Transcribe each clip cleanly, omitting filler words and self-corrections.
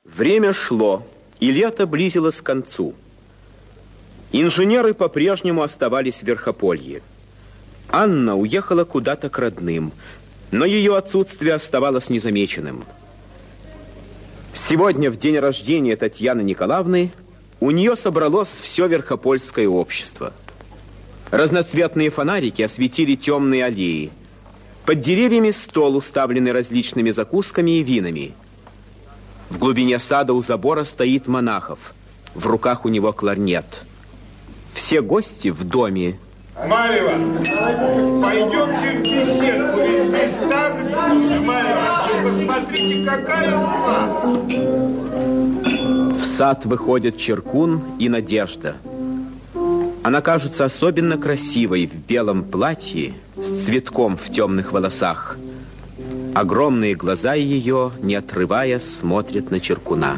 Время шло, и лето близилось к концу. Инженеры по-прежнему оставались в Верхополье. Анна уехала куда-то к родным, но ее отсутствие оставалось незамеченным. Сегодня, в день рождения Татьяны Николаевны, у нее собралось все верхопольское общество. Разноцветные фонарики осветили темные аллеи. Под деревьями стол, уставленный различными закусками и винами. В глубине сада у забора стоит Монахов. В руках у него кларнет. Все гости в доме. Марьева, пойдемте в беседку, ведь здесь так душно. Марьева, вы посмотрите, какая луна. В сад выходят Черкун и Надежда. Она кажется особенно красивой в белом платье с цветком в темных волосах. Огромные глаза ее, не отрываясь, смотрят на Черкуна.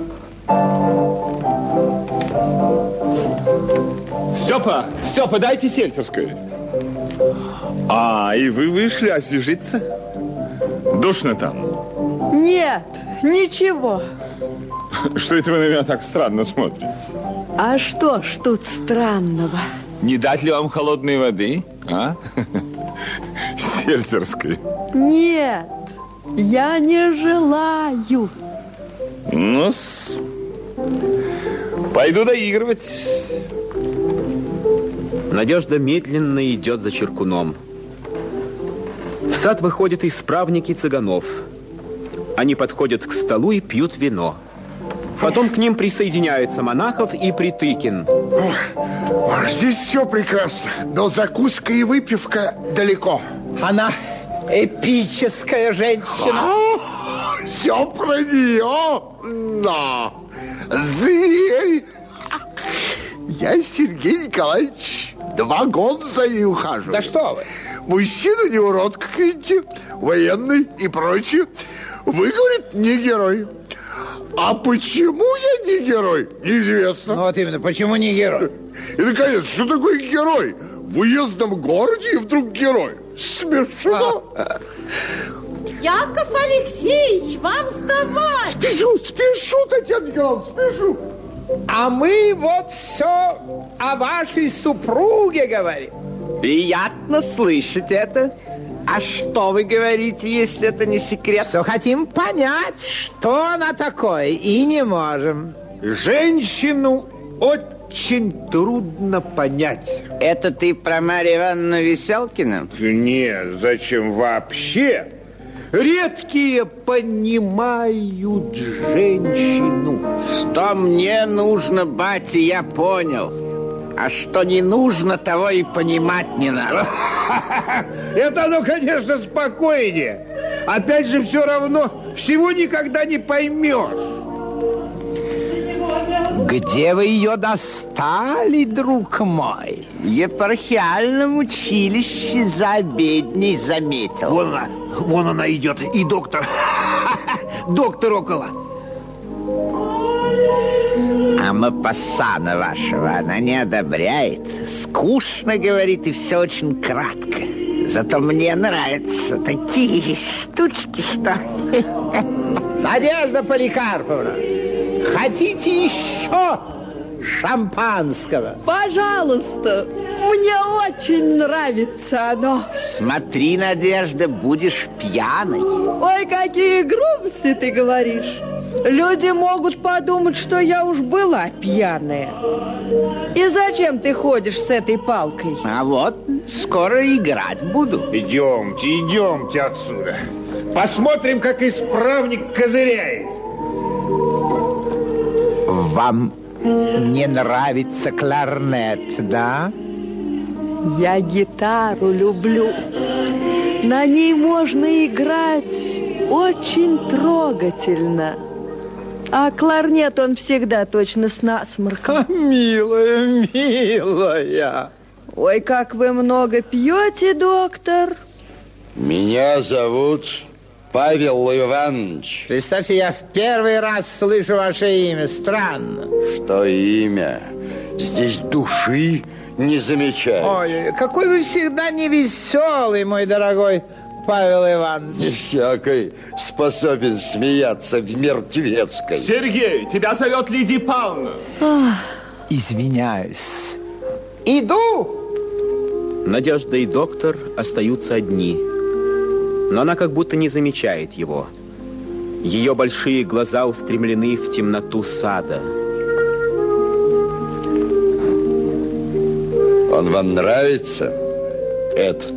Степа, дайте сельтерскую. И вы вышли освежиться? Душно там? Нет, ничего. Что это вы на меня так странно смотрите? А что ж тут странного? Не дать ли вам холодной воды, а? Сельтерской. Нет, я не желаю. Ну-с, пойду доигрывать. Надежда медленно идет за Черкуном. В сад выходят исправники Цыганов. Они подходят к столу и пьют вино. Потом к ним присоединяются Монахов и Притыкин. Здесь все прекрасно, но закуска и выпивка далеко. Она эпическая женщина. Все про нее. Но зверь. Я, Сергей Николаевич, 2 года за ней ухаживаю. Да что вы? Мужчина не урод какой-нибудь, военный и прочее. Вы, говорит, не герой. А почему я не герой, неизвестно. Ну, вот именно, почему не герой? И, наконец, что такое герой? В уездном городе и вдруг герой. Смешно. Яков Алексеевич, вам сдавать. Спешу, Татьяна Николаевна, спешу. А мы вот все о вашей супруге говорим. Приятно слышать это. А что вы говорите, если это не секрет? Все хотим понять, что она такое, и не можем. Женщину очень трудно понять. Это ты про Марью Ивановну Веселкину? Нет, зачем вообще? Редкие понимают женщину. Что мне нужно, батя, я понял. А что не нужно, того и понимать не надо. Это оно, конечно, спокойнее. Опять же, все равно всего никогда не поймешь. Где вы ее достали, друг мой? В епархиальном училище за обедней заметил. Вон она идет, и доктор. Доктор около. А Мапассана вашего она не одобряет. Скучно, говорит, и все очень кратко. Зато мне нравятся такие штучки, что... Надежда Поликарповна, хотите еще шампанского? Пожалуйста, мне очень нравится оно. Смотри, Надежда, будешь пьяной. Ой, какие грубости ты говоришь. Люди могут подумать, что я уж была пьяная. И зачем ты ходишь с этой палкой? А вот скоро играть буду. Идемте отсюда. Посмотрим, как исправник козыряет. Вам не нравится кларнет, да? Я гитару люблю. На ней можно играть очень трогательно. А кларнет он всегда точно с насморком. Милая. Ой, как вы много пьете, доктор. Меня зовут Павел Иванович. Представьте, я в первый раз слышу ваше имя. Странно. Что имя? Здесь души не замечаю. Ой, какой вы всегда невеселый, мой дорогой Павел Иванович? Не всякий способен смеяться в мертвецкой. Сергей, тебя зовет Лидия Павловна. Извиняюсь. Иду. Надежда и доктор остаются одни. Но она как будто не замечает его. Ее большие глаза устремлены в темноту сада. Он вам нравится, этот?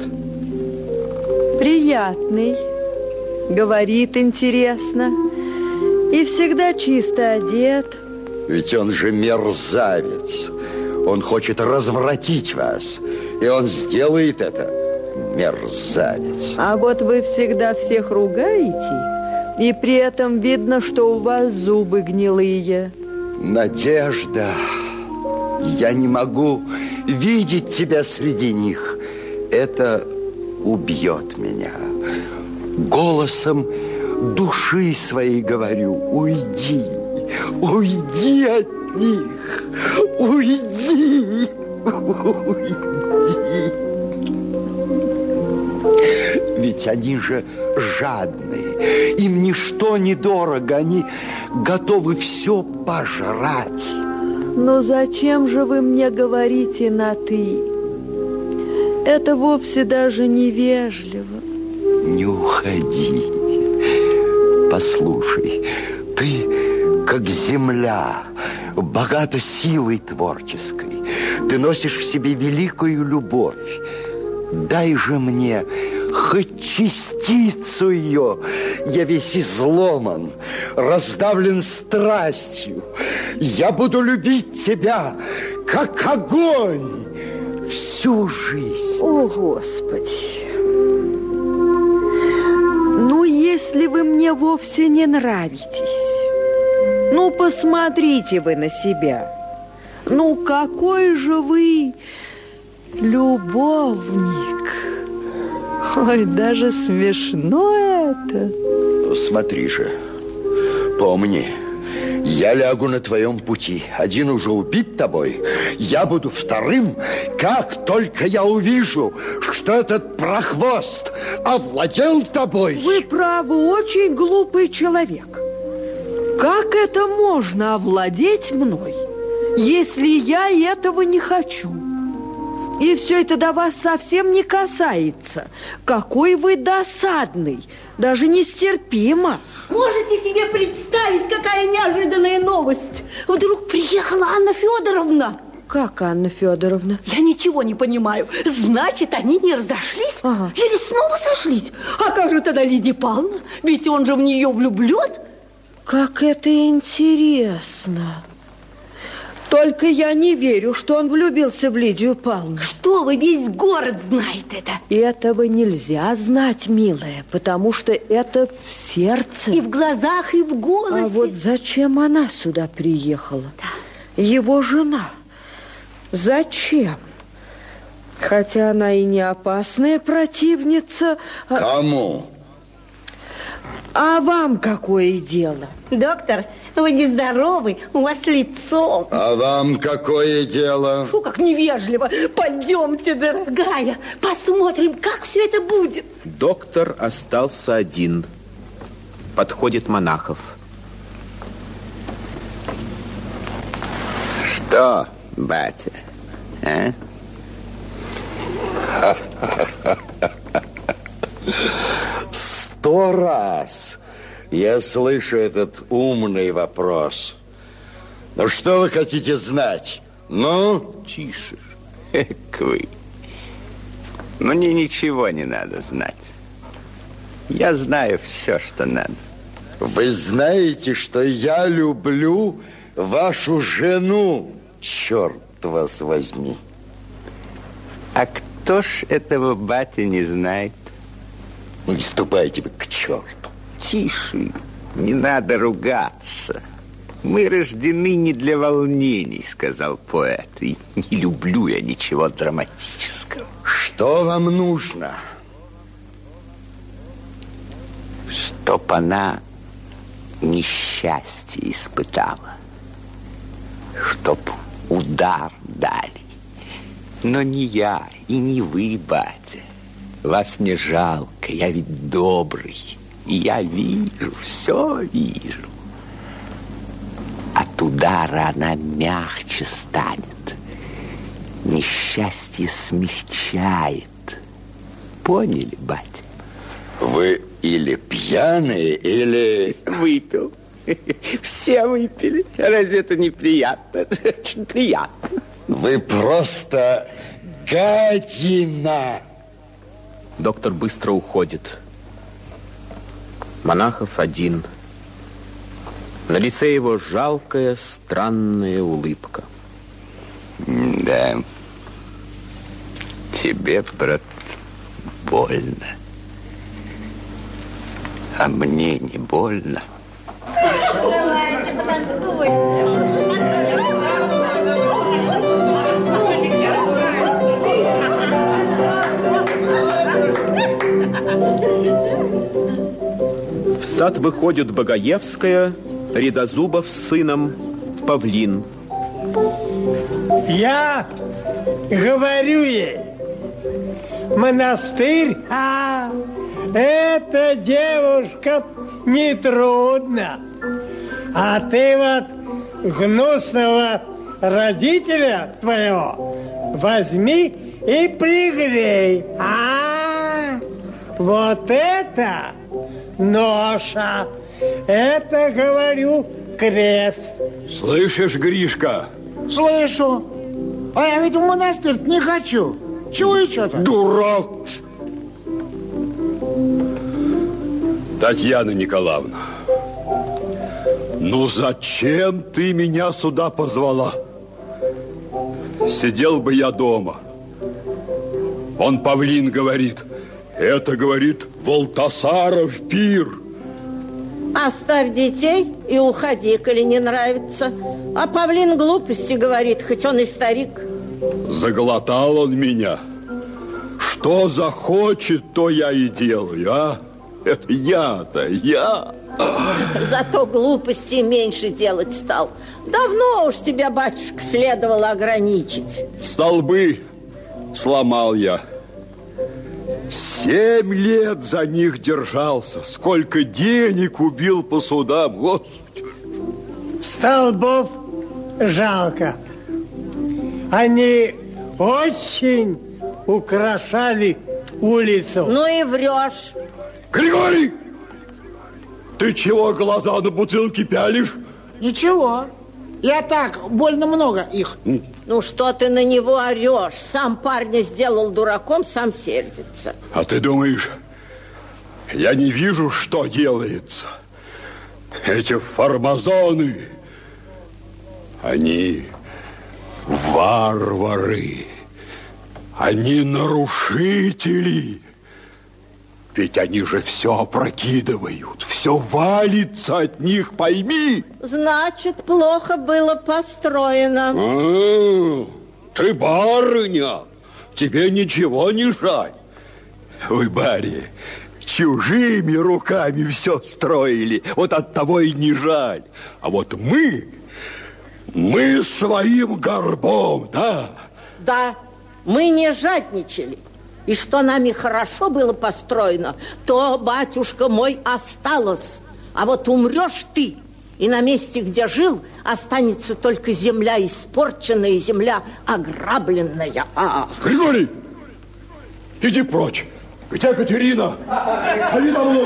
Приятный, говорит интересно и всегда чисто одет. Ведь он же мерзавец. Он хочет развратить вас, и он сделает это, мерзавец. А вот вы всегда всех ругаете, и при этом видно, что у вас зубы гнилые. Надежда, я не могу видеть тебя среди них. Это убьет меня. Голосом души своей говорю: уйди, уйди от них, уйди, уйди. Ведь они же жадные, им ничто не дорого, они готовы все пожрать. Но зачем же вы мне говорите на «ты»? Это вовсе даже невежливо. Не уходи. Послушай, ты как земля, богата силой творческой. Ты носишь в себе великую любовь. Дай же мне хоть частицу ее. Я весь изломан, раздавлен страстью. Я буду любить тебя, как огонь, всю жизнь. О, Господи! Ну, если вы мне вовсе не нравитесь, ну, посмотрите вы на себя. Ну, какой же вы любовник. Ой, даже смешно это. Смотри же, помни, я лягу на твоем пути. Один уже убит тобой, я буду вторым, как только я увижу, что этот прохвост овладел тобой. Вы, правы, очень глупый человек. Как это можно овладеть мной, если я этого не хочу? И все это до вас совсем не касается. Какой вы досадный, даже нестерпимо. Можете себе представить, какая неожиданная новость? Вдруг приехала Анна Федоровна. Как Анна Федоровна? Я ничего не понимаю. Значит, они не разошлись? Ага. Или снова сошлись? А как же тогда Лидия Павловна? Ведь он же в нее влюблен. Как это интересно. Только я не верю, что он влюбился в Лидию Павловну. Что вы, весь город знает это. Этого нельзя знать, милая, потому что это в сердце. И в глазах, и в голосе. А вот зачем она сюда приехала? Да. Его жена. Зачем? Хотя она и не опасная противница. Кому? А вам какое дело? Доктор, вы нездоровы, у вас лицо. А вам какое дело? Фу, как невежливо. Пойдемте, дорогая, посмотрим, как все это будет. Доктор остался один. Подходит Монахов. Что, батя, а? 100 раз я слышу этот умный вопрос. Ну, что вы хотите знать? Ну? Тише, эк вы. Мне ничего не надо знать. Я знаю все, что надо. Вы знаете, что я люблю вашу жену? Черт вас возьми. А кто ж этого батя не знает? Ну, не ступайте вы к черту. Тише, не надо ругаться. Мы рождены не для волнений, сказал поэт. И не люблю я ничего драматического. Что вам нужно? Чтоб она несчастье испытала. Чтоб удар дали. Но не я и не вы, батя. Вас мне жалко, я ведь добрый. И я вижу, все вижу. От удара она мягче станет. Несчастье смягчает. Поняли, батя? Вы или пьяные, или... Выпил. Все выпили. Разве это неприятно? Это очень приятно. Вы просто гадина. Доктор быстро уходит. Монахов один. На лице его жалкая, странная улыбка. Да. Тебе, брат, больно. А мне не больно. Давайте, потанцуем. В сад выходят Богоевская, Редозубов с сыном, Павлин. Я говорю ей, монастырь, это, девушка, нетрудно. А ты вот гнусного родителя твоего возьми и пригрей. Вот это ноша. Это, говорю, крест. Слышишь, Гришка? Слышу. А я ведь в монастырь не хочу. Чего и что-то? Дурак! Татьяна Николаевна, ну зачем ты меня сюда позвала? Сидел бы я дома. Он, Павлин, говорит, это, говорит, Волтасаров пир. Оставь детей и уходи, коли не нравится. А Павлин глупости говорит, хоть он и старик. Заглотал он меня. Что захочет, то я и делаю, а? Это я. Зато глупости меньше делать стал. Давно уж тебя, батюшка, следовало ограничить. Столбы сломал я. 7 лет за них держался. Сколько денег убил по судам, Господи. Столбов жалко. Они очень украшали улицу. Ну и врешь. Григорий! Ты чего глаза на бутылки пялишь? Ничего. Я так, больно много их. Ну что ты на него орешь? Сам парня сделал дураком, сам сердится. А ты думаешь, я не вижу, что делается? Эти формазоны, они варвары, они нарушители. Ведь они же все опрокидывают, все валится от них, пойми. Значит, плохо было построено. Ты барыня, тебе ничего не жаль. Вы, баре, чужими руками все строили, вот от того и не жаль. А вот мы своим горбом, да? Да, мы не жадничали. И что нами хорошо было построено, то, батюшка мой, осталось. А вот умрешь ты, и на месте, где жил, останется только земля испорченная, земля ограбленная. Григорий, иди прочь. Где Катерина? Ходи за мной.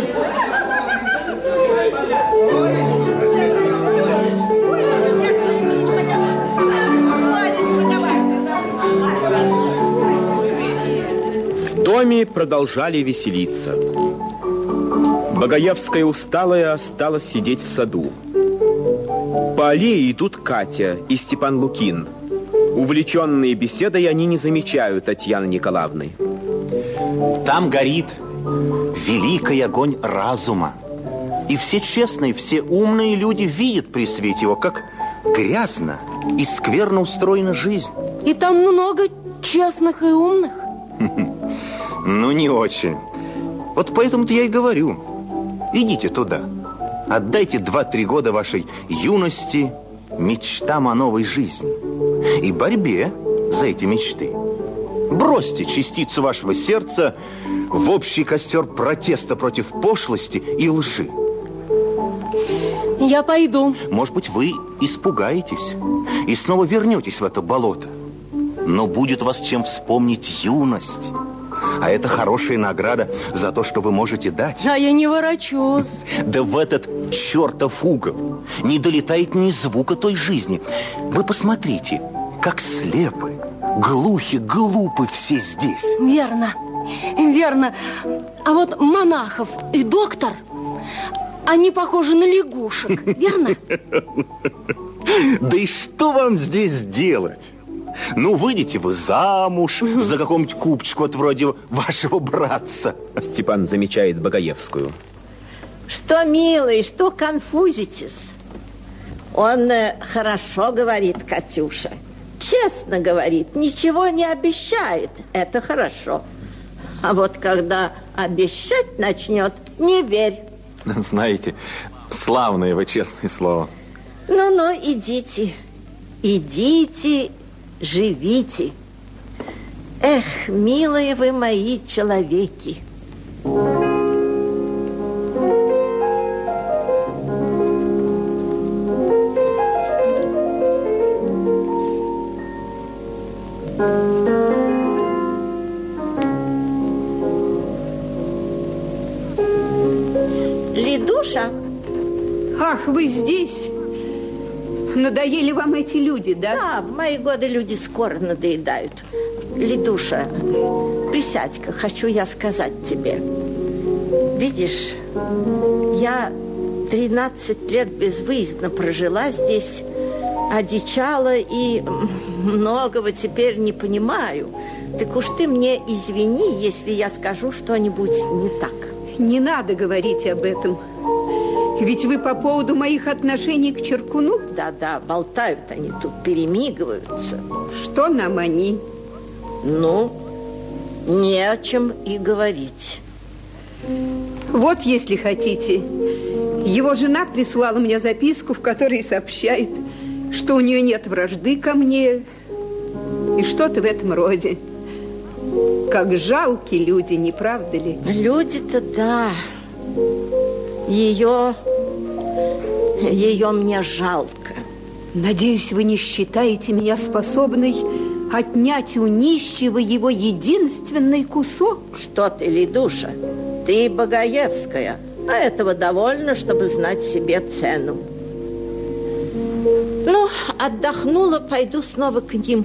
В доме продолжали веселиться. Богоевская усталая осталась сидеть в саду. По аллее идут Катя и Степан Лукин. Увлеченные беседой, они не замечают Татьяны Николаевны. Там горит великий огонь разума. И все честные, все умные люди видят при свете его, как грязно и скверно устроена жизнь. И там много честных и умных. Ну, не очень. Вот поэтому-то я и говорю. Идите туда. Отдайте 2-3 года вашей юности мечтам о новой жизни и борьбе за эти мечты. Бросьте частицу вашего сердца в общий костер протеста против пошлости и лжи. Я пойду. Может быть, вы испугаетесь и снова вернетесь в это болото. Но будет у вас чем вспомнить юность. А это хорошая награда за то, что вы можете дать. А я не ворочусь. Да в этот чертов угол не долетает ни звука той жизни. Вы посмотрите, как слепы, глухи, глупы все здесь. Верно, верно. А вот монахов и доктор, они похожи на лягушек, верно? Да и что вам здесь делать? Ну, выйдете вы замуж за какого-нибудь купчика, вот вроде вашего братца. Степан замечает Богоевскую. Что, милый, что конфузитесь? Он хорошо говорит, Катюша. Честно говорит, ничего не обещает. Это хорошо. А вот когда обещать начнет, не верь. Знаете, славное вы честное слово. Ну-ну, идите. Идите, живите. Эх, милые вы мои человеки. Лидуша? Ах, вы здесь? Надоели вам эти люди, да? Да, в мои годы люди скоро надоедают. Лидуша, присядь-ка, хочу я сказать тебе. Видишь, я 13 лет безвыездно прожила здесь, одичала и многого теперь не понимаю. Так уж ты мне извини, если я скажу что-нибудь не так. Не надо говорить об этом. Ведь вы по поводу моих отношений к Черкуну? Да-да, болтают они тут, перемигиваются. Что нам они? Ну, не о чем и говорить. Вот, если хотите, его жена прислала мне записку, в которой сообщает, что у нее нет вражды ко мне и что-то в этом роде. Как жалкие люди, не правда ли? Люди-то да. Ее мне жалко. Надеюсь, вы не считаете меня способной отнять у нищего его единственный кусок? Что ты, Лидуша, ты Богоевская, а этого довольно, чтобы знать себе цену. Ну, отдохнула, пойду снова к ним.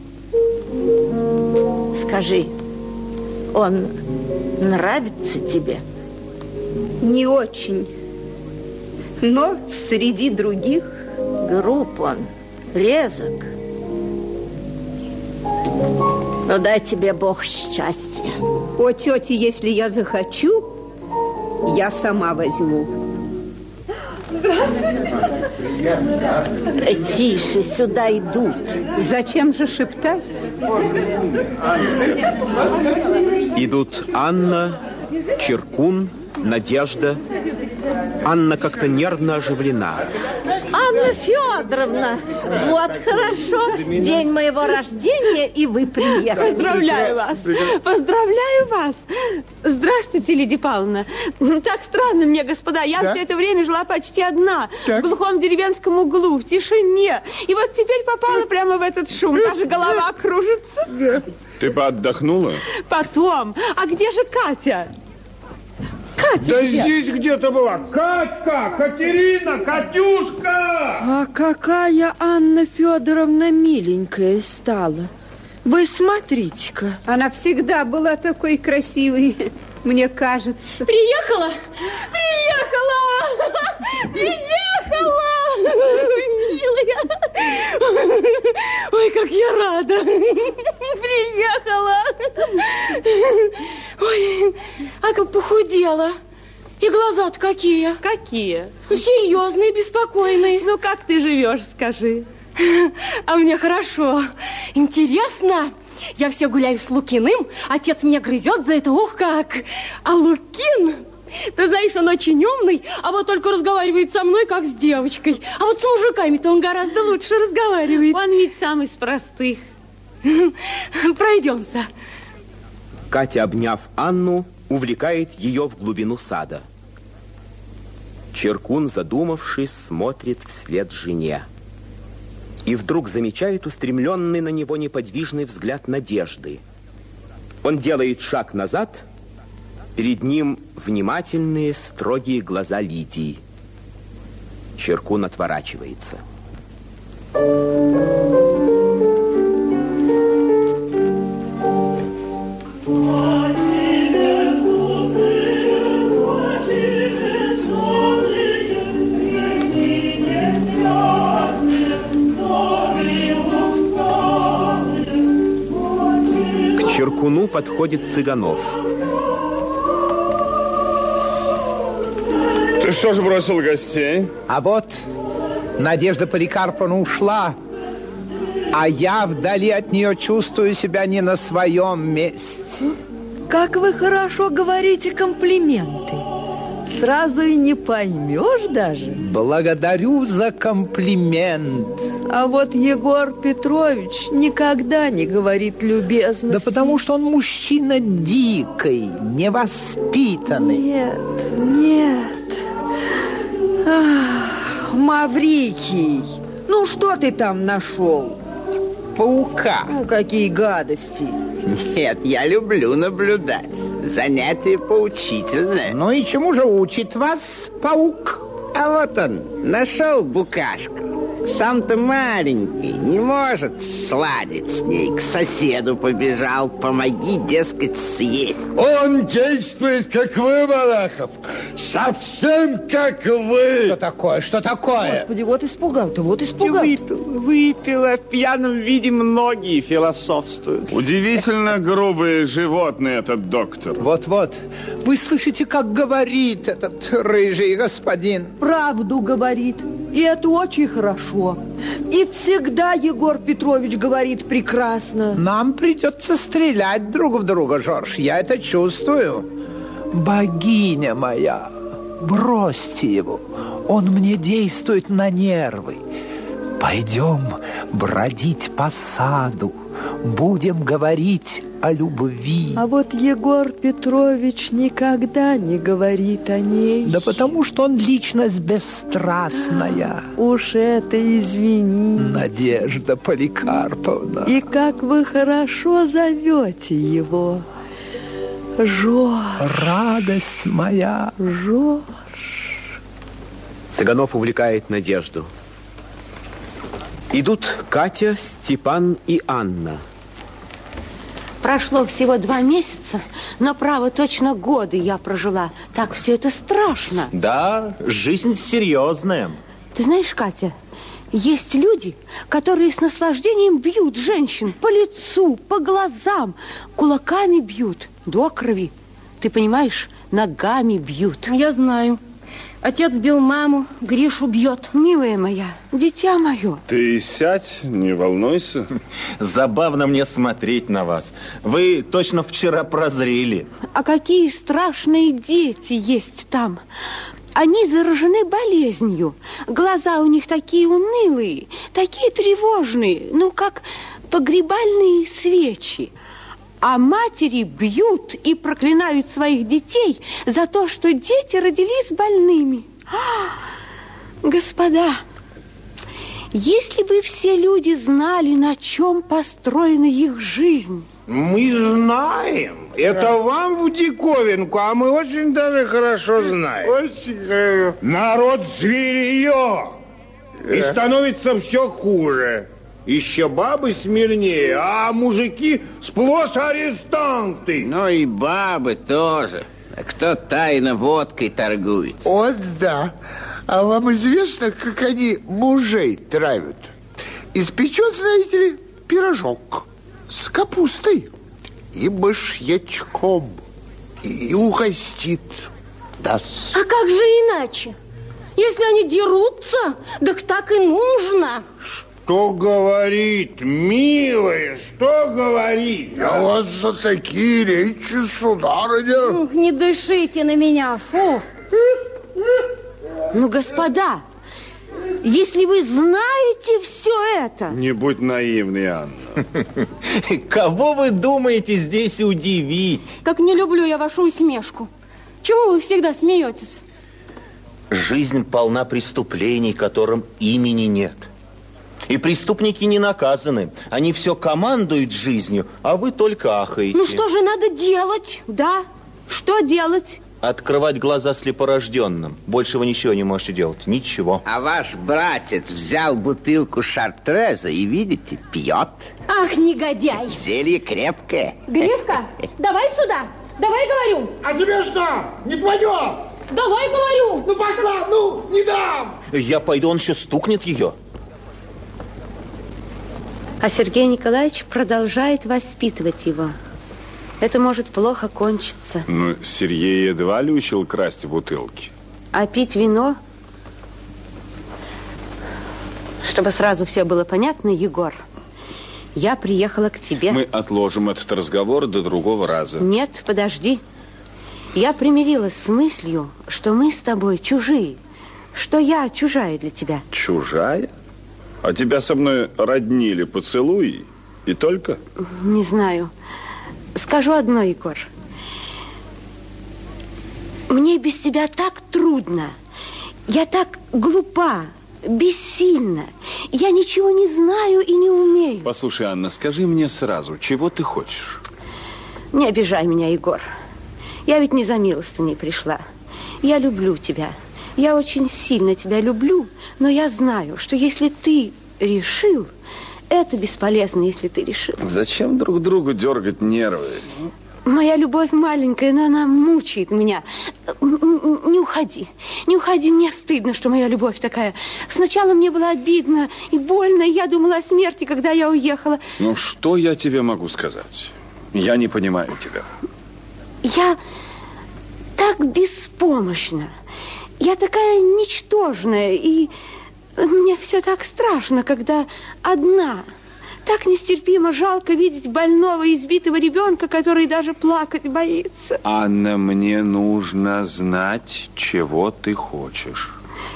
Скажи, он нравится тебе? Не очень. Но среди других... Груб он, резок. Ну, дай тебе Бог счастья. О, тетя, если я захочу, я сама возьму. Тише, сюда идут. Зачем же шептать? Идут Анна, Черкун, Надежда. Анна как-то нервно оживлена. Анна Федоровна, вот хорошо. День моего рождения, и вы приехали. Поздравляю вас. Поздравляю вас. Здравствуйте, Лидия Павловна. Так странно мне, господа. Я все это время жила почти одна. В глухом деревенском углу, в тишине. И вот теперь попала прямо в этот шум. Даже голова кружится. Ты бы отдохнула? Потом. А где же Катя? Катя да где? Здесь где-то была. Катька, Катерина, Катюшка! А какая Анна Федоровна миленькая стала. Вы смотрите-ка. Она всегда была такой красивой, мне кажется. Приехала? Приехала! Приехала! Милая! Ой, как я рада! Приехала! Ой, а как похудела. И глаза-то какие? Какие? Серьезные, беспокойные. Ну, как ты живешь, скажи? А мне хорошо. Интересно. Я все гуляю с Лукиным. Отец меня грызет за это. Ух, как! А Лукин, ты знаешь, он очень умный, а вот только разговаривает со мной, как с девочкой. А вот с мужиками-то он гораздо лучше разговаривает. Он ведь сам из простых. Пройдемся. Катя, обняв Анну, увлекает ее в глубину сада. Чиркун, задумавшись, смотрит вслед жене. И вдруг замечает устремленный на него неподвижный взгляд Надежды. Он делает шаг назад, перед ним внимательные, строгие глаза Лидии. Чиркун отворачивается. К Чиркуну подходит Цыганов. Ты что ж бросил гостей? А вот Надежда Поликарповна ушла, а я вдали от нее чувствую себя не на своем месте. Как вы хорошо говорите комплименты. Сразу и не поймешь даже. Благодарю за комплимент. А вот Егор Петрович никогда не говорит любезности. Да потому что он мужчина дикий, невоспитанный. Нет, нет. Маврикий, ну что ты там нашел? Паука. Ну, какие гадости. Нет, я люблю наблюдать. Занятие поучительное. Ну и чему же учит вас паук? А вот он, нашел букашку. Сам-то маленький, не может сладить с ней. К соседу побежал, помоги, дескать, съесть. Он действует, как вы, Малахов. Совсем как вы. Что такое? Что такое? Господи, вот испугал-то, вот испугал. Выпила. В пьяном виде многие философствуют. Удивительно грубый животный этот доктор. Вот-вот. Вы слышите, как говорит этот рыжий господин? Правду говорит. И это очень хорошо. И всегда Егор Петрович говорит прекрасно. Нам придется стрелять друг в друга, Жорж. Я это чувствую. Богиня моя, бросьте его. Он мне действует на нервы. Пойдем бродить по саду. Будем говорить о любви. А вот Егор Петрович никогда не говорит о ней. Да потому что он личность бесстрастная. Уж это извини. Надежда Поликарповна. И как вы хорошо зовете его. Жорж. Радость моя. Жорж. Цыганов увлекает Надежду. Идут Катя, Степан и Анна. Прошло всего 2 месяца, но, право, точно годы я прожила. Так все это страшно. Да, жизнь серьезная. Ты знаешь, Катя, есть люди, которые с наслаждением бьют женщин по лицу, по глазам, кулаками бьют до крови. Ты понимаешь, ногами бьют. Я знаю. Отец бил маму, Гришу бьет. Милая моя, дитя мое. Ты сядь, не волнуйся. Забавно мне смотреть на вас. Вы точно вчера прозрели. А какие страшные дети есть там. Они заражены болезнью. Глаза у них такие унылые, такие тревожные, ну, как погребальные свечи. А матери бьют и проклинают своих детей за то, что дети родились больными. Господа, если бы все люди знали, на чем построена их жизнь. Мы знаем. Это вам в диковинку, а мы очень даже хорошо знаем. Очень хорошо. Народ зверье. И становится все хуже. Еще бабы смирнее, а мужики сплошь арестанты. Ну и бабы тоже. А кто тайно водкой торгует? Вот да. А вам известно, как они мужей травят? Испечет, знаете ли, пирожок с капустой и мышьячком. И угостит. Даст. А как же иначе? Если они дерутся, так так и нужно. Что говорит, милая, что говорит? Я вас за такие речи, сударыня. Ух, не дышите на меня, фу. Ну, господа, Если вы знаете все это... Не будь наивной, Анна. Кого вы думаете здесь удивить? Как не люблю я вашу усмешку. Чему вы всегда смеетесь? Жизнь полна преступлений, которым имени нет. И преступники не наказаны. Они все командуют жизнью, а вы только ахаете. Ну что же надо делать? Да, что делать? Открывать глаза слепорожденным. Больше вы ничего не можете делать. Ничего. А ваш братец взял бутылку шартреза и, видите, пьет. Ах, негодяй! Зелье крепкое. Гришка, давай сюда. Давай, говорю. А тебе что? Не твое! Давай, говорю. Ну, пошла, ну, не дам! Я пойду, он еще стукнет ее. А Сергей Николаевич продолжает воспитывать его. Это может плохо кончиться. Ну, Сергей едва ли учил красть бутылки. А пить вино? Чтобы сразу все было понятно, Егор, я приехала к тебе. Мы отложим этот разговор до другого раза. Нет, подожди. Я примирилась с мыслью, что мы с тобой чужие, что я чужая для тебя. Чужая? А тебя со мной роднили поцелуи и только? Не знаю. Скажу одно, Егор. Мне без тебя так трудно. Я так глупа, бессильна. Я ничего не знаю и не умею. Послушай, Анна, скажи мне сразу, чего ты хочешь? Не обижай меня, Егор. Я ведь не за милостыней пришла. Я люблю тебя. Я очень сильно тебя люблю, но я знаю, что если ты решил... Это бесполезно, если ты решил. Зачем друг другу дергать нервы? Моя любовь маленькая, но она мучает меня. Не уходи. Не уходи, мне стыдно, что моя любовь такая. Сначала мне было обидно и больно, и я думала о смерти, когда я уехала. Ну, что я тебе могу сказать? Я не понимаю тебя. Я так беспомощна. Я такая ничтожная, и... Мне все так страшно, когда одна. Так нестерпимо жалко видеть больного, избитого ребенка, который даже плакать боится. Анна, мне нужно знать, чего ты хочешь.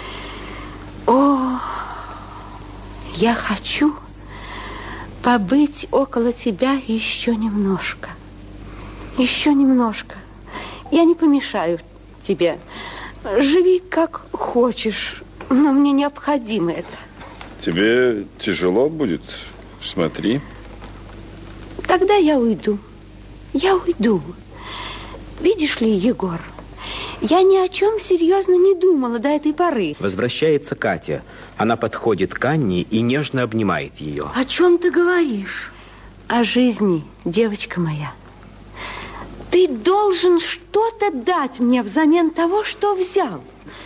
О, я хочу побыть около тебя еще немножко. Еще немножко. Я не помешаю тебе. Живи как хочешь. Но мне необходимо это. Тебе тяжело будет? Смотри. Тогда я уйду. Я уйду. Видишь ли, Егор, я ни о чем серьезно не думала до этой поры. Возвращается Катя. Она подходит к Анне и нежно обнимает ее. О чем ты говоришь? О жизни, девочка моя. Ты должен что-то дать мне взамен того, что взял.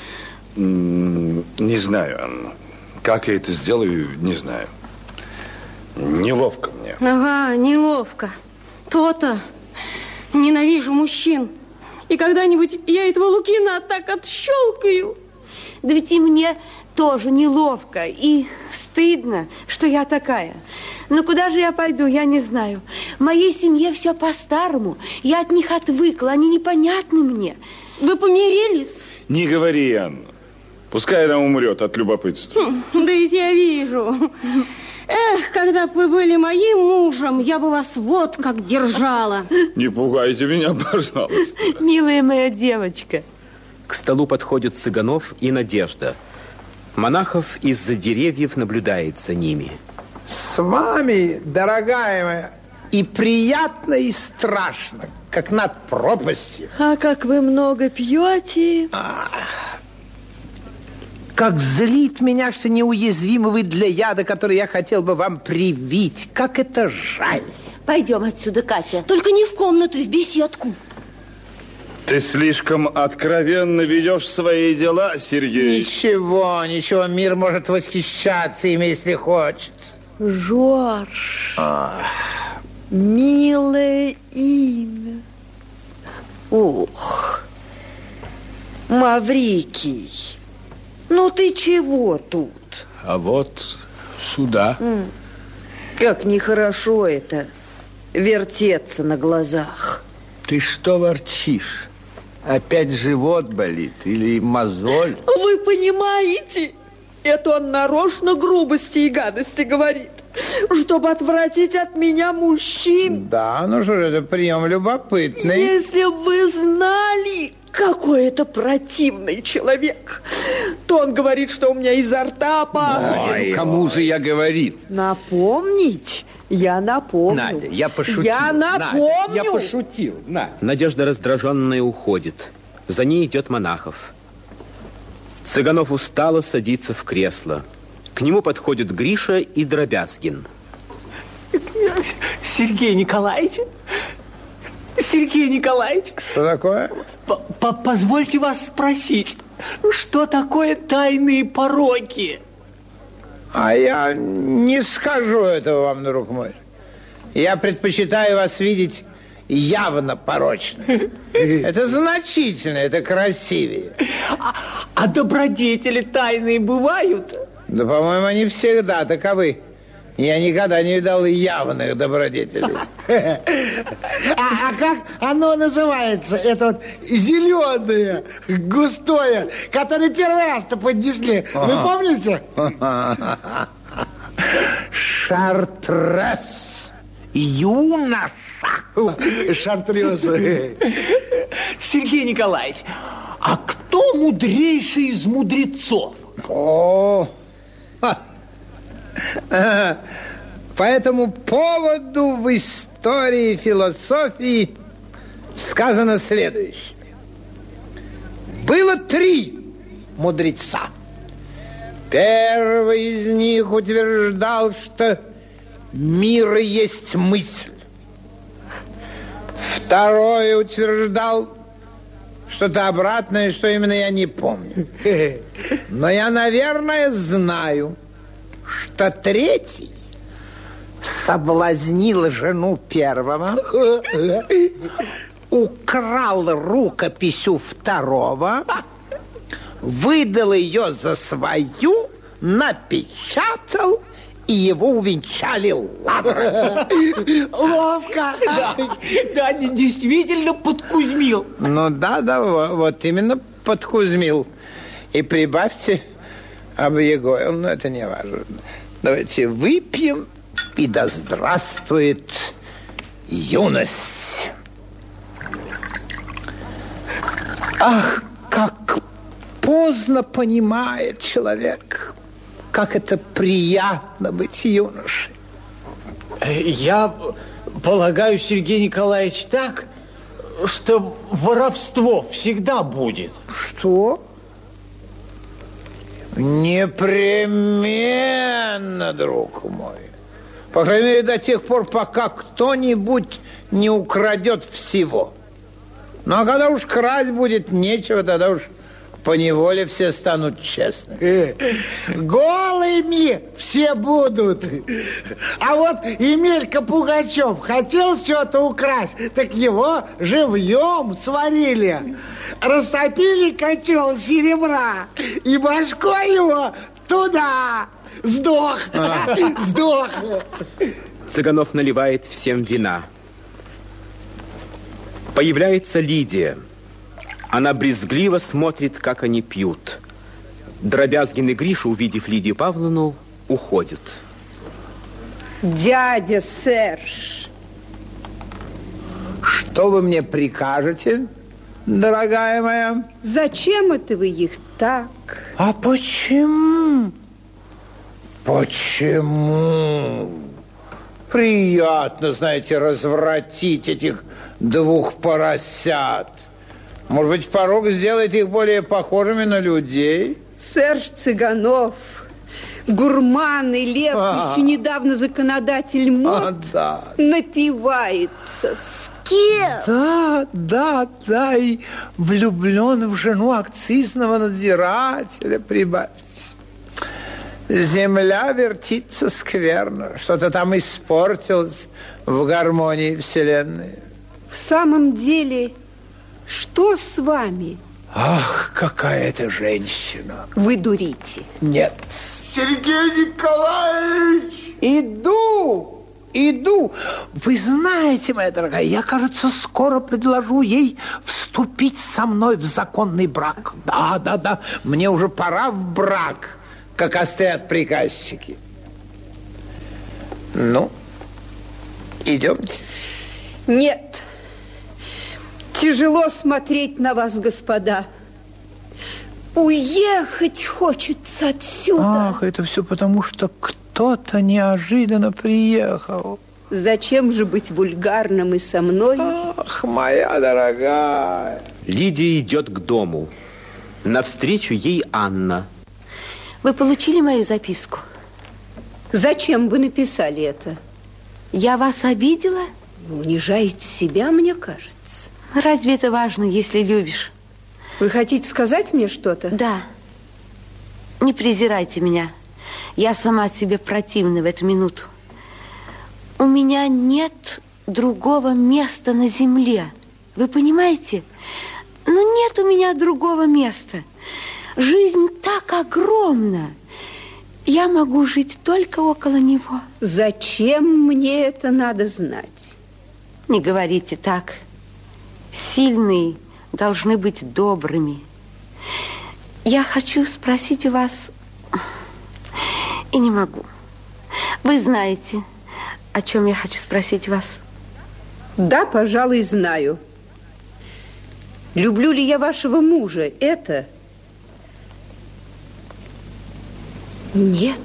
Не знаю, Анна. Как я это сделаю, не знаю. Неловко мне. Ага, неловко. То-то. Ненавижу мужчин. И когда-нибудь я этого Лукина так отщелкаю. Да ведь и мне тоже неловко и стыдно, что я такая. Но куда же я пойду, я не знаю. В моей семье все по-старому. Я от них отвыкла, они непонятны мне. Вы помирились? Не говори, Анна. Пускай она умрет от любопытства. Да ведь я вижу. Эх, когда бы вы были моим мужем, я бы вас вот как держала. Не пугайте меня, пожалуйста. Милая моя девочка. К столу подходят Цыганов и Надежда. Монахов из-за деревьев наблюдает за ними. С вами, дорогая моя, и приятно, и страшно, как над пропастью. А как вы много пьете? Как злит меня, что неуязвимы вы для яда, который я хотел бы вам привить. Как это жаль. Пойдем отсюда, Катя. Только не в комнату, в беседку. Ты слишком откровенно ведешь свои дела, Сергей. Ничего, ничего, мир может восхищаться ими, если хочет. Жорж. Милое имя. Ох, Маврикий. Ну ты чего тут? А вот сюда. Как нехорошо это, вертеться на глазах. Ты что ворчишь? Опять живот болит или мозоль? Вы понимаете, Это он нарочно грубости и гадости говорит, чтобы отвратить от меня мужчин. Да, ну что же, это прием любопытный. Если бы вы знали, какой это противный человек, то он говорит, что у меня изо рта пахнет. Кому же я говорит? Напомнить? Я напомню. Надя, я пошутил. Я напомню. Надя, я пошутил. Надя. Надежда раздраженная уходит. За ней идет Монахов. Цыганов устало садится в кресло. К нему подходят Гриша и Дробязгин. Сергей Николаевич? Сергей Николаевич? Что такое? Позвольте вас спросить, что такое тайные пороки? А я не скажу этого вам, друг мой. Я предпочитаю вас видеть явно порочным. Это значительно, это красивее. А добродетели тайные бывают? Да, по-моему, они всегда таковы. Я никогда не видал явных добродетелей. А как оно называется? Это вот зеленое, густое, которое первый раз-то поднесли. Вы помните? Шартрез. Юноша. Шартрез. Сергей Николаевич, а кто мудрейший из мудрецов? По этому поводу в истории философии сказано следующее. Было 3 мудреца. Первый из них утверждал, что мир есть мысль. Второй утверждал что-то обратное, что именно я не помню. Но я, наверное, знаю, что третий соблазнил жену первого, украл рукопись у второго, выдал ее за свою, напечатал, и его увенчали лаврами. Ловко. Да, действительно подкузмил. Ну да, вот именно подкузмил. И прибавьте объегоил, но это не важно. Давайте выпьем, и да здравствует юность. Ах, как поздно понимает человек, как это приятно быть юношей. Я полагаю, Сергей Николаевич, так, что воровство всегда будет. Что? Непременно, друг мой. По крайней мере, до тех пор, пока кто-нибудь не украдет всего. Ну, а когда уж красть будет нечего, тогда уж поневоле все станут честными. Голыми все будут. А вот Емелька Пугачев хотел что-то украсть, так его живьем сварили. Растопили котел серебра, и башкой его туда. Сдох. Сдох. Цыганов наливает всем вина. Появляется Лидия. Она брезгливо смотрит, как они пьют. Дробязгин и Гриша, увидев Лидию Павловну, уходят. Дядя Серж. Что вы мне прикажете, дорогая моя? Зачем это вы их так? А почему? Почему? Приятно, знаете, развратить этих 2 поросят. Может быть, порок сделает их более похожими на людей? Серж Цыганов, гурман и лев, еще недавно законодатель мод, напивается. С кем? Да, и влюблен в жену акцизного надзирателя, прибавьте. Земля вертится скверно, что-то там испортилось в гармонии вселенной. В самом деле, что с вами? Ах, какая это женщина. Вы дурите. Нет. Сергей Николаевич! Иду. Вы знаете, моя дорогая, я, кажется, скоро предложу ей вступить со мной в законный брак. Да, мне уже пора в брак. как стоят приказчики. Ну, идемте. Нет. Тяжело смотреть на вас, господа. Уехать хочется отсюда. Ах, это все потому, что кто-то неожиданно приехал. Зачем же быть вульгарным и со мной? Ах, моя дорогая. Лидия идет к дому. Навстречу ей Анна. Вы получили мою записку? Зачем вы написали это? Я вас обидела? Вы унижаете себя, мне кажется. Разве это важно, если любишь? Вы хотите сказать мне что-то? Да. Не презирайте меня. Я сама себе противна в эту минуту. У меня нет другого места на земле. Вы понимаете? Ну, нет у меня другого места. Жизнь так огромна. Я могу жить только около него. Зачем мне это надо знать? Не говорите так. Сильные должны быть добрыми. Я хочу спросить у вас, и не могу. Вы знаете, о чем я хочу спросить вас? Да, пожалуй, знаю. Люблю ли я вашего мужа? Это? Нет,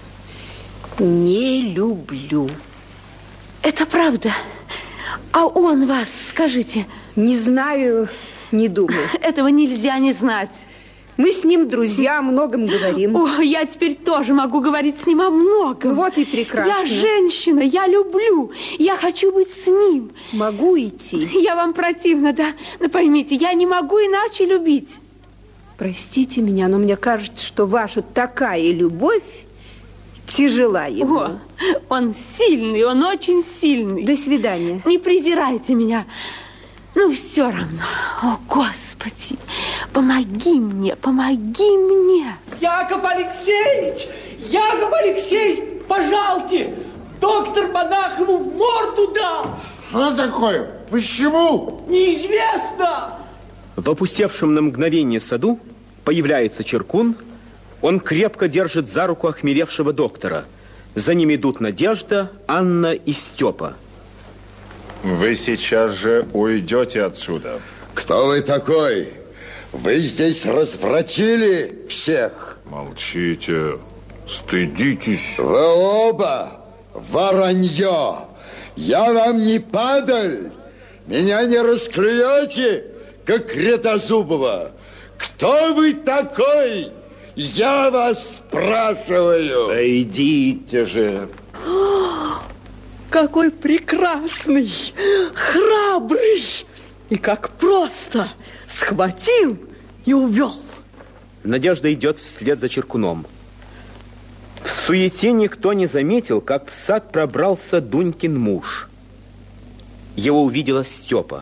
не люблю. Это правда. А он вас, скажите? Не знаю, не думаю. Этого нельзя не знать. Мы с ним друзья, о многом говорим. О, я теперь тоже могу говорить с ним о многом. Вот и прекрасно. Я женщина, я люблю, я хочу быть с ним. Могу идти? Я вам противна, да? Но поймите, я не могу иначе любить. Простите меня, но мне кажется, что ваша такая любовь тяжела ему. О, он сильный, он очень сильный. До свидания. Не презирайте меня. Ну, все равно. О, Господи, помоги мне, помоги мне. Яков Алексеевич, пожалуйте, доктор Монахову в морду дал. Что такое? Почему? Неизвестно. В опустевшем на мгновение саду появляется Чиркун. Он крепко держит за руку охмелевшего доктора. За ним идут Надежда, Анна и Степа. Вы сейчас же уйдете отсюда. Кто вы такой? Вы здесь развратили всех. Молчите, стыдитесь. Вы оба воронье. Я вам не падаль. Меня не расклюете, как Кретозубова. Кто вы такой? Я вас спрашиваю. Да идите же. Какой прекрасный, храбрый. И как просто схватил и увел. Надежда идет вслед за Чиркуном. В суете никто не заметил, как в сад пробрался Дунькин муж. Его увидела Степа.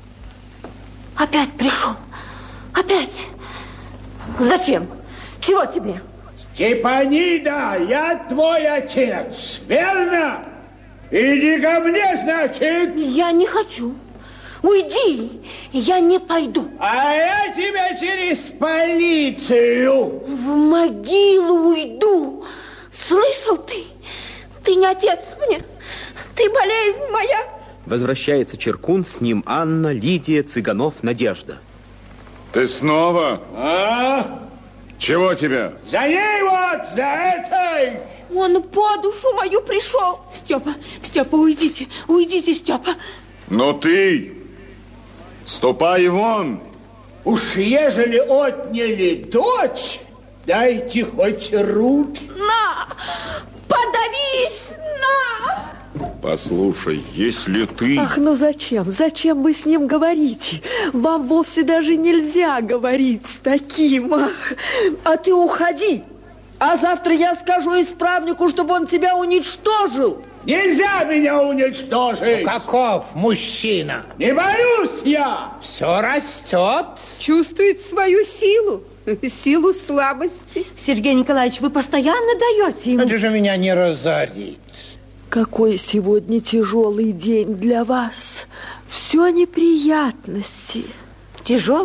Опять пришел. Опять. Зачем? Чего тебе? Степанида, я твой отец, верно? Иди ко мне, значит. Я не хочу. Уйди, я не пойду. А я тебя через полицию. В могилу уйду. Слышал ты? Ты не отец мне. Ты болезнь моя. Возвращается Чиркун, с ним Анна, Лидия, Цыганов, Надежда. Ты снова? А? Чего тебе? За ней вот, за этой. Он по душу мою пришел. Степа, уйдите, Степа. Но ты ступай вон. Уж ежели отняли дочь, дайте хоть руки. На, подавись, на. Послушай, если ты... Ах, ну зачем? Зачем вы с ним говорите? Вам вовсе даже нельзя говорить с таким. Ах, а ты уходи. А завтра я скажу исправнику, чтобы он тебя уничтожил. Нельзя меня уничтожить. Ну, каков мужчина? Не боюсь я. Все растет. Чувствует свою силу. Силу слабости. Сергей Николаевич, вы постоянно даете ему. Это же меня не разорит. Какой сегодня тяжелый день для вас. Все неприятности. Тяжелый?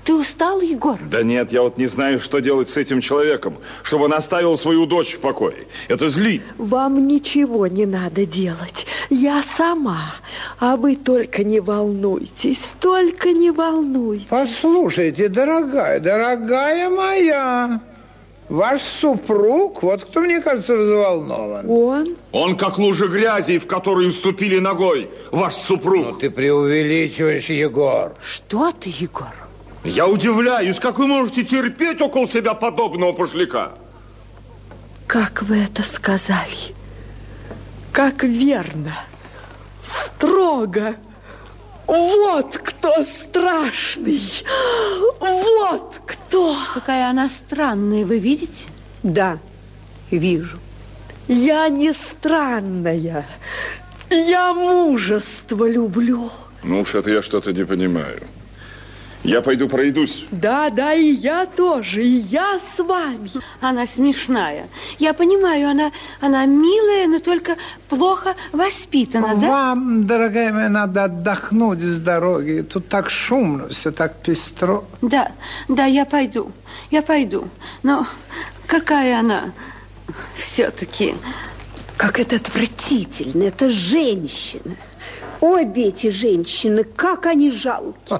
Ты устал, Егор? Да нет, я вот не знаю, что делать с этим человеком, чтобы он оставил свою дочь в покое. Это злит. Вам ничего не надо делать. Я сама. А вы только не волнуйтесь, только не волнуйтесь. Послушайте, дорогая моя, ваш супруг, вот кто, мне кажется, взволнован. Он? Он как лужа грязи, в которую ступили ногой, ваш супруг. Ну, ты преувеличиваешь, Егор. Что ты, Егор? Я удивляюсь, как вы можете терпеть около себя подобного пошляка. Как вы это сказали? Как верно, строго. Вот кто страшный, вот кто. Какая она странная, вы видите? Да, вижу. Я не странная, я мужество люблю. Ну уж это я что-то не понимаю. Я пойду пройдусь. Да, и я тоже, и я с вами. Она смешная. Я понимаю, она милая, но только плохо воспитана, да? Вам, дорогая моя, надо отдохнуть с дороги. Тут так шумно, все так пестро. Да, я пойду. Но какая она все-таки... Как это отвратительно, это женщина. Обе эти женщины, как они жалки.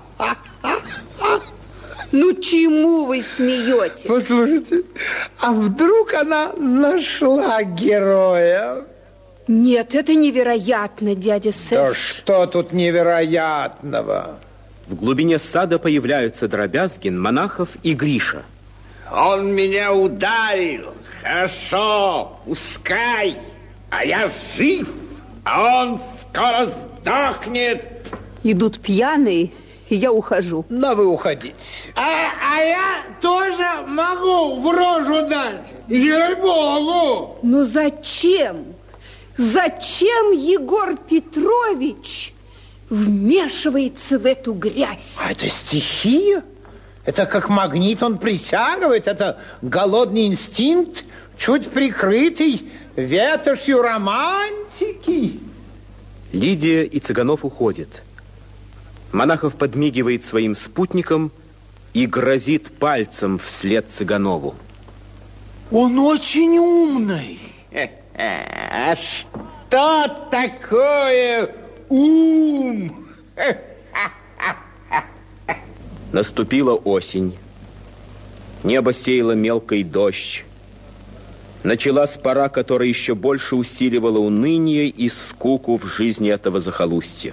Ну, чему вы смеетесь? Послушайте, а вдруг она нашла героя? Нет, это невероятно, дядя Сэш. Да что тут невероятного? В глубине сада появляются Дробязгин, Монахов и Гриша. Он меня ударил. Хорошо, пускай. А я жив, а он скоро сдохнет. Идут пьяные, и я ухожу. Но вы уходите. А я тоже могу в рожу дать. Ей-богу. Но зачем? Зачем Егор Петрович вмешивается в эту грязь? А это стихия? Это как магнит, он притягивает. Это голодный инстинкт, чуть прикрытый ветошью романтики. Лидия и Цыганов уходят. Монахов подмигивает своим спутникам и грозит пальцем вслед Цыганову. Он очень умный. А что такое ум? Наступила осень. Небо сеяло мелкий дождь. Началась пора, которая еще больше усиливала уныние и скуку в жизни этого захолустья.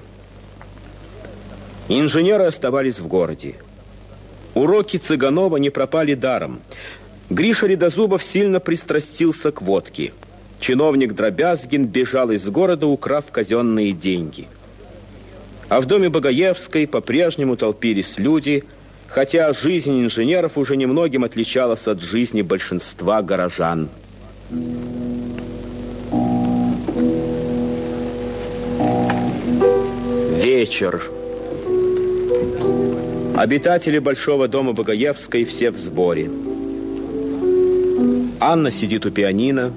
Инженеры оставались в городе. Уроки Цыганова не пропали даром. Гриша Редозубов сильно пристрастился к водке. Чиновник Дробязгин бежал из города, украв казенные деньги. А в доме Богоевской по-прежнему толпились люди, хотя жизнь инженеров уже немногим отличалась от жизни большинства горожан. Вечер. Обитатели большого дома Богоевской все в сборе. Анна сидит у пианино.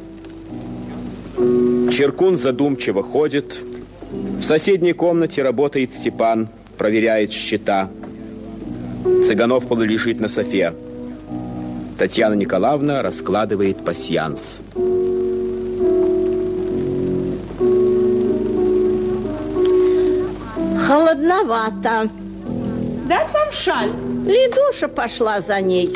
Черкун задумчиво ходит. В соседней комнате работает Степан, проверяет счета. Цыганов полулежит на софе. Татьяна Николаевна раскладывает пасьянс. Холодновато. Дать вам шаль? Лидуша пошла за ней.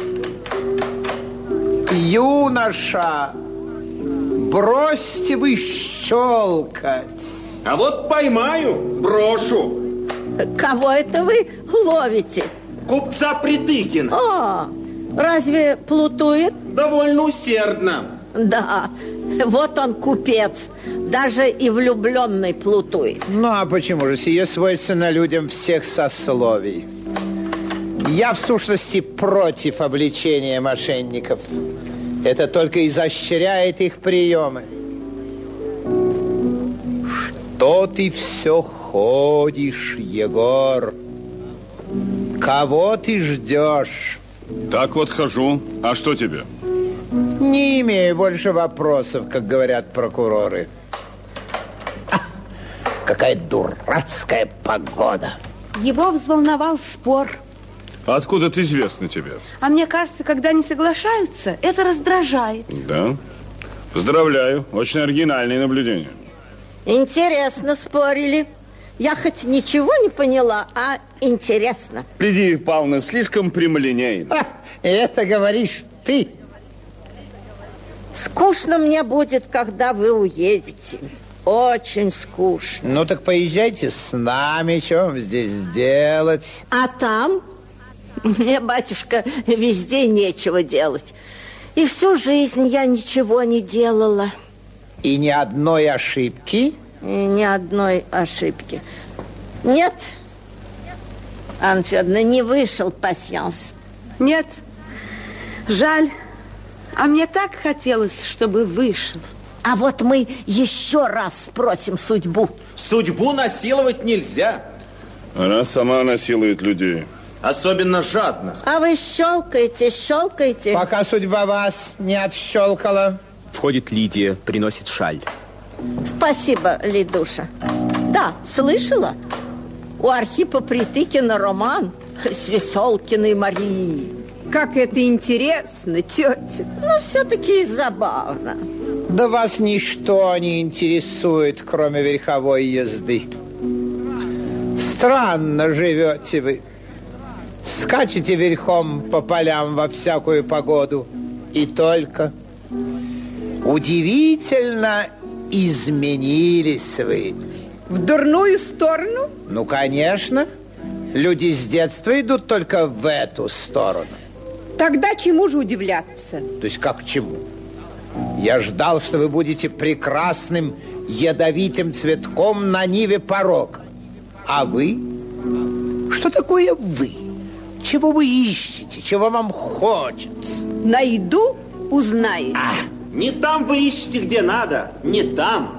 Юноша, бросьте вы щелкать. А вот поймаю, брошу. Кого это вы ловите? Купца Притыкина. О, разве плутует? Довольно усердно. Да, вот он купец. Даже и влюбленный плутует. Ну, а почему же? Сие свойственно людям всех сословий. Я, в сущности, против обличения мошенников. Это только изощряет их приемы. Что ты все ходишь, Егор? Кого ты ждешь? Так вот хожу. А что тебе? Не имею больше вопросов, как говорят прокуроры. Какая дурацкая погода. Его взволновал спор. Откуда это известно тебе? А мне кажется, когда они соглашаются, это раздражает. Да. Поздравляю. Очень оригинальные наблюдения. Интересно спорили. Я хоть ничего не поняла, а интересно. Лидия Павловна слишком прямолинейна. Это говоришь ты. Скучно мне будет, когда вы уедете. Очень скучно. Ну так поезжайте с нами, что вам здесь делать? А там? Мне, батюшка, везде нечего делать. И всю жизнь я ничего не делала. И ни одной ошибки? И ни одной ошибки. Нет, Анна Федоровна, не вышел пасьянс. Нет, жаль. А мне так хотелось, чтобы вышел. А вот мы еще раз спросим судьбу. Судьбу насиловать нельзя. Она сама насилует людей. Особенно жадных. А вы щелкаете. Пока судьба вас не отщелкала. Входит Лидия, приносит шаль. Спасибо, Лидуша. Да, слышала? У Архипа Притыкина роман с Веселкиной Марией. Как это интересно, тетя. Ну, все-таки забавно. Да вас ничто не интересует, кроме верховой езды. Странно живете вы. Скачете верхом по полям во всякую погоду. И только. Удивительно изменились вы. В дурную сторону? Ну, конечно. Люди с детства идут только в эту сторону. Тогда чему же удивляться? То есть как чему? Я ждал, что вы будете прекрасным ядовитым цветком на ниве порока. А вы? Что такое вы? Чего вы ищете? Чего вам хочется? Найду, узнаете. Не там вы ищете, где надо. Не там.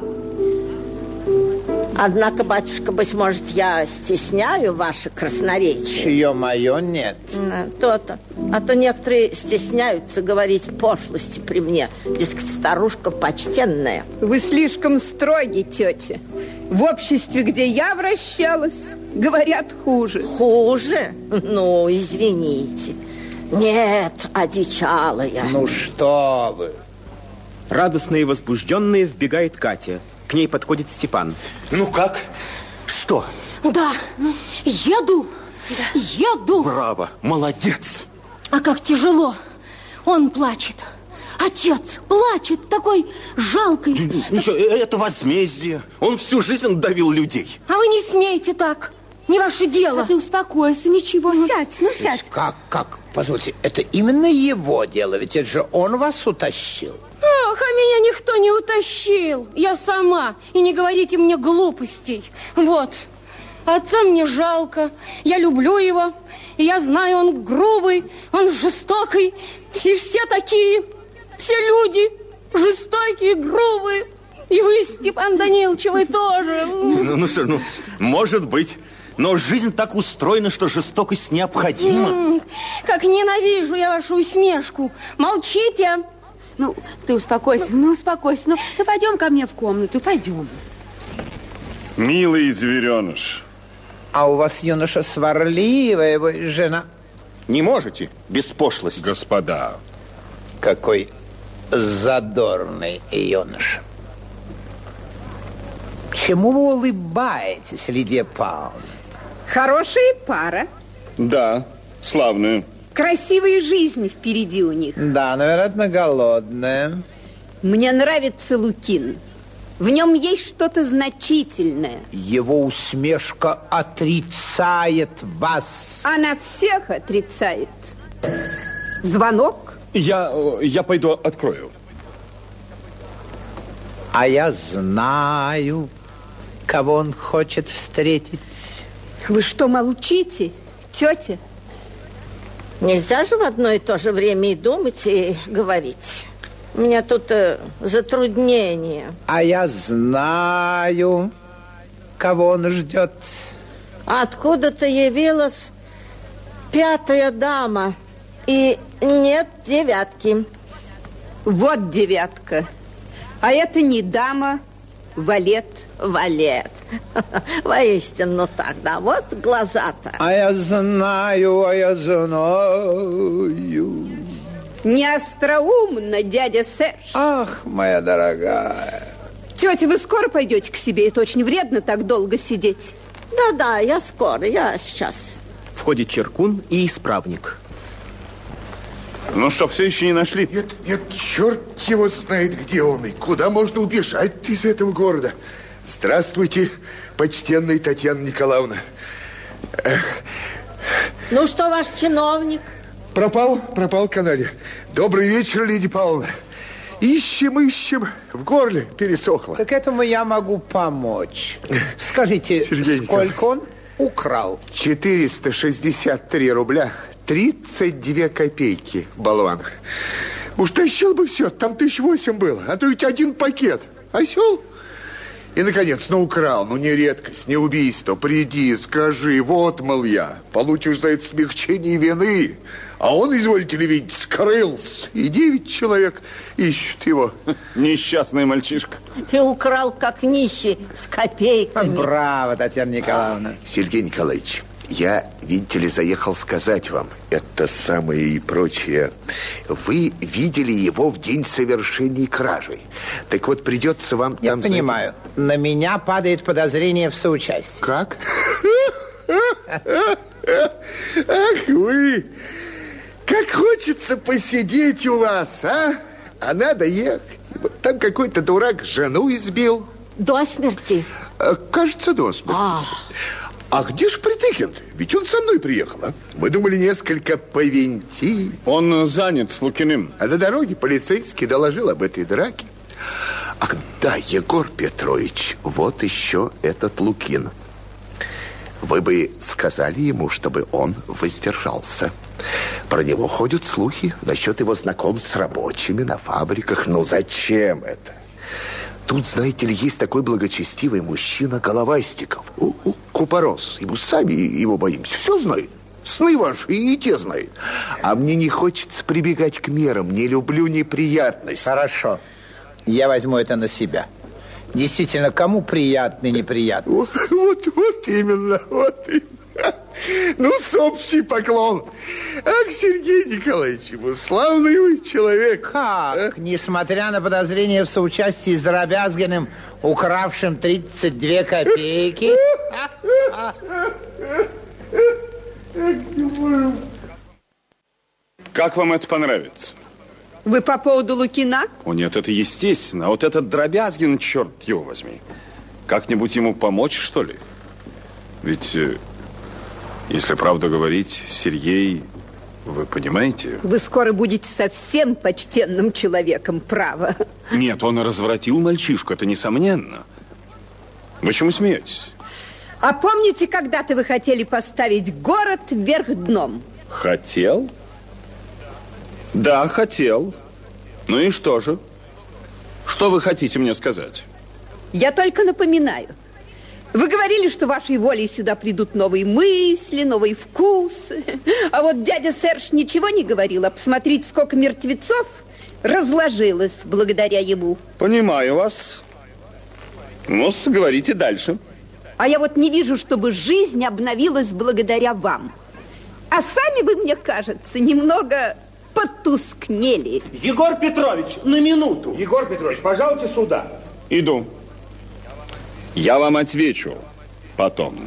Однако, батюшка, быть может, я стесняю ваше красноречие. Ё-моё, нет. То-то. А то некоторые стесняются говорить пошлости при мне. Дескать, старушка почтенная. Вы слишком строги, тетя. В обществе, где я вращалась, говорят хуже. Хуже? Ну, извините. Нет, одичала я. Ну что вы. Радостная и возбужденная вбегает Катя. К ней подходит Степан. Ну как? Что? Да, еду. Браво, молодец. А как тяжело. Он плачет. Отец плачет, такой жалкий. Ничего, это возмездие. Он всю жизнь давил людей. А вы не смейте так. Не ваше дело. Ты успокойся, ничего, сядь. Как? Позвольте, это именно его дело, ведь это же он вас утащил. Ах, а меня никто не утащил. Я сама. И не говорите мне глупостей. Вот. Отца мне жалко. Я люблю его. И я знаю, он грубый, он жестокий. И все такие. Все люди жестокие, грубые. И вы, Степан Данилович, вы тоже. Ну что, может быть. Но жизнь так устроена, что жестокость необходима. Как ненавижу я вашу усмешку. Молчите. Ну, ты успокойся. Ну, пойдем ко мне в комнату, пойдем. Милый звереныш. А у вас, юноша, сварливая вы жена. Не можете без пошлости. Господа. Какой задорный юноша. Чему вы улыбаетесь, Лидия Павловна? Хорошая пара. Да, славная. Красивая жизнь впереди у них. Да, но, вероятно, голодная. Мне нравится Лукин. В нем есть что-то значительное. Его усмешка отрицает вас. Она всех отрицает. Звонок? Я пойду открою. А я знаю, кого он хочет встретить. Вы что, молчите, тетя? Нельзя же в одно и то же время и думать, и говорить. У меня тут затруднение. А я знаю, кого он ждет. Откуда-то явилась 5-я дама, и нет 9-ки. Вот 9-ка. А это не дама, валет. Валет. Воистину так, да. Вот глаза-то. А я знаю. Не остроумно, дядя Серж. Ах, моя дорогая. Тетя, вы скоро пойдете к себе? Это очень вредно так долго сидеть. Да, я скоро, я сейчас. Входит Черкун и исправник. Ну что, все еще не нашли? Нет, черт его знает, где он и куда можно убежать из этого города. Здравствуйте, почтенная Татьяна Николаевна. Ну что, ваш чиновник? Пропал канале. Добрый вечер, Лидия Павловна. Ищем, в горле пересохло. Так этому я могу помочь. Скажите, сколько он украл? 463 рубля 32 копейки, болван. Уж тащил бы все, там 1008 было, а то ведь один пакет. Осел? И, наконец, украл, не редкость, не убийство. Приди, скажи, вот, мол, я, получишь за это смягчение вины. А он, извольте ли видеть, скрылся. И 9 человек ищут его. Несчастный мальчишка. И украл, как нищий, с копейками. Браво, Татьяна Николаевна. Сергей Николаевич, я, видите ли, заехал сказать вам это самое и прочее. Вы видели его в день совершения кражи. Так вот, придется вам... Я понимаю. На меня падает подозрение в соучастии. Как? Ах вы! Как хочется посидеть у вас, а? А надо ехать. Вот там какой-то дурак жену избил. До смерти? Кажется, до смерти. А где ж Притыкин? Ведь он со мной приехал, а? Мы думали несколько повинтить. Он занят с Лукиным. А на дороге полицейский доложил об этой драке. Ах, да, Егор Петрович, вот еще этот Лукин. Вы бы сказали ему, чтобы он воздержался. Про него ходят слухи насчет его знакомств с рабочими на фабриках. Ну, зачем это? Тут, знаете ли, есть такой благочестивый мужчина Головастиков. Купорос. Ему сами его боимся. Все знает. Сны ваши и те знает. А мне не хочется прибегать к мерам. Не люблю неприятности. Хорошо. Я возьму это на себя. Действительно, кому приятно и неприятно? Вот именно. Ну, с общий поклон. Ах, Сергей Николаевич, славный вы человек. Как? Несмотря на подозрения в соучастии с Дробязгиным, укравшим 32 копейки? Как вам это понравится? Вы по поводу Лукина? О, нет, это естественно. А вот этот Дробязгин, черт его возьми. Как-нибудь ему помочь, что ли? Ведь, если правду говорить, Сергей, вы понимаете? Вы скоро будете совсем почтенным человеком, право. Нет, он развратил мальчишку, это несомненно. Вы чему смеетесь? А помните, когда-то вы хотели поставить город вверх дном? Хотел? Да, хотел. Ну и что же? Что вы хотите мне сказать? Я только напоминаю. Вы говорили, что вашей волей сюда придут новые мысли, новые вкусы. А вот дядя Серж ничего не говорил. А посмотрите, сколько мертвецов разложилось благодаря ему. Понимаю вас. Ну, говорите дальше. А я вот не вижу, чтобы жизнь обновилась благодаря вам. А сами вы, мне кажется, немного потускнели. Егор Петрович, на минуту. Егор Петрович, пожалуйте сюда. Иду. Я вам отвечу потом.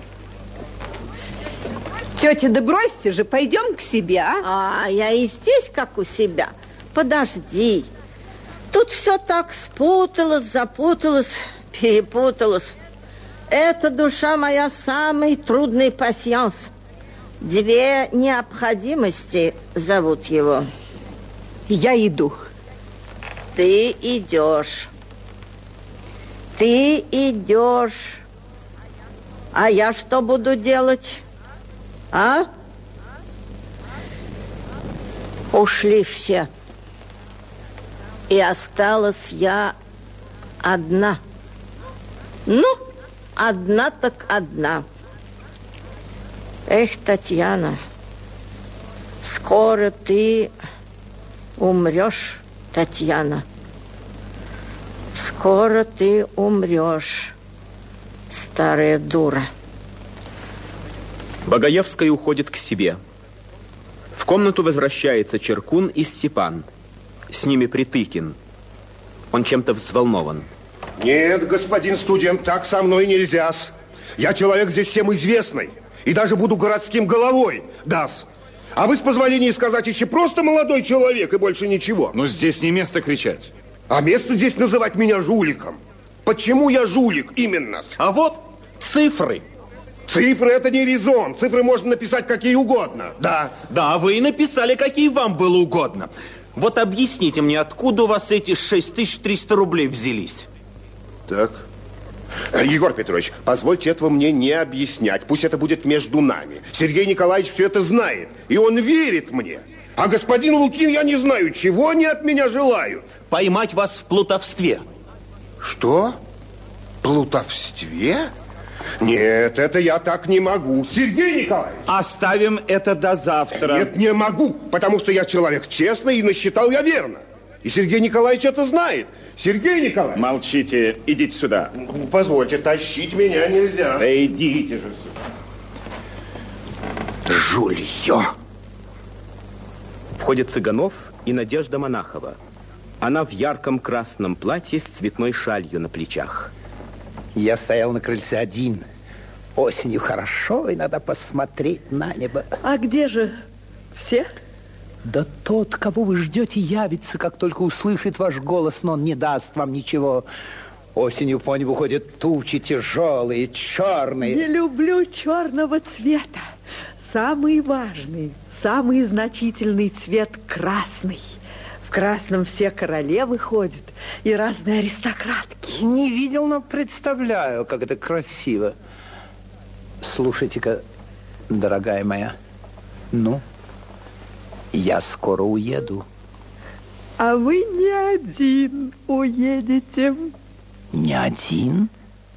Тетя, да бросьте же, пойдем к себе, а? А я и здесь, как у себя. Подожди. Тут все так спуталось, запуталось, перепуталось. Это, душа моя, самый трудный пасьянс. 2 необходимости зовут его. Я иду. Ты идешь. Ты идешь. А я что буду делать? А? Ушли все. И осталась я одна. Ну, одна так одна. Эх, Татьяна, скоро ты умрешь, Татьяна. Скоро ты умрешь, старая дура. Багаевская уходит к себе. В комнату возвращается Черкун и Степан. С ними Притыкин. Он чем-то взволнован. Нет, господин студент, так со мной нельзя-с. Я человек здесь всем известный. И даже буду городским головой, да-с. А вы, с позволения сказать, еще просто молодой человек и больше ничего. Но здесь не место кричать. А место здесь называть меня жуликом. Почему я жулик именно? А вот цифры. Цифры – это не резон. Цифры можно написать какие угодно. Да. Да, вы и написали, какие вам было угодно. Вот объясните мне, откуда у вас эти 6300 рублей взялись? Так. Егор Петрович, позвольте этого мне не объяснять. Пусть это будет между нами. Сергей Николаевич все это знает. И он верит мне. А господин Лукин, я не знаю, чего они от меня желают. Поймать вас в плутовстве. Что? Плутовстве? Нет, это я так не могу. Сергей Николаевич! Оставим это до завтра. Нет, не могу, потому что я человек честный и насчитал я верно. И Сергей Николаевич это знает. Сергей Николаевич! Молчите, идите сюда. Позвольте, тащить меня нельзя. Да идите же сюда. Жулье! Входят Цыганов и Надежда Монахова. Она в ярком красном платье с цветной шалью на плечах. Я стоял на крыльце один. Осенью хорошо, и надо посмотреть на небо. А где же все? Да тот, кого вы ждете, явится, как только услышит ваш голос, но он не даст вам ничего. Осенью по небу ходят тучи тяжелые, черные. Не люблю черного цвета. Самый важный, самый значительный цвет красный. В красном все королевы ходят и разные аристократки. Не видел, но представляю, как это красиво. Слушайте-ка, дорогая моя, ну, я скоро уеду. А вы не один уедете. Не один?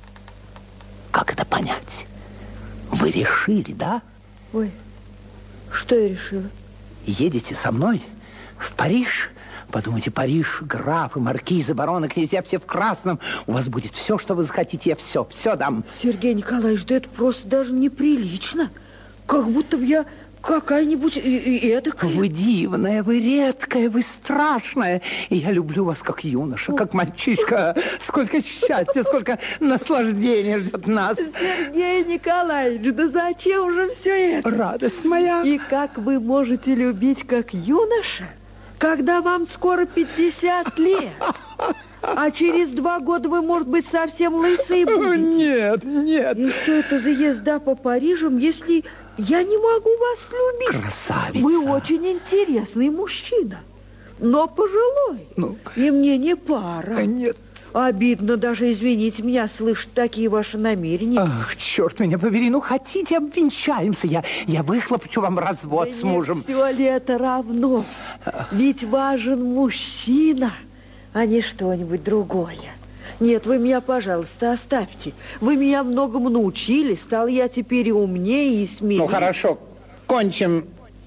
Как это понять? Вы решили, да? Ой, что я решила? Едете со мной в Париж? Подумайте, Париж, графы, маркизы, бароны, князья, все в красном. У вас будет все, что вы захотите, я все дам. Сергей Николаевич, да это просто даже неприлично. Как будто бы я какая-нибудь эдакая. Вы дивная, вы редкая, вы страшная. И я люблю вас как юноша, как мальчишка. Сколько счастья, сколько наслаждения ждет нас. Сергей Николаевич, да зачем же все это? Радость моя. И как вы можете любить как юноша, когда вам скоро 50 лет? А через 2 года вы, может быть, совсем лысые будете? Нет, нет. И что это за езда по Парижу, если я не могу вас любить? Красавица. Вы очень интересный мужчина, но пожилой. И мне не пара. Нет. Обидно даже, извините меня, слышать такие ваши намерения. Ах, черт меня побери, ну хотите, обвенчаемся. Я выхлопочу вам развод с мужем. Все ли это равно? Ведь важен мужчина, а не что-нибудь другое. Нет, вы меня, пожалуйста, оставьте. Вы меня многому научили, стал я теперь и умнее, и смелее. Ну, хорошо, кончим.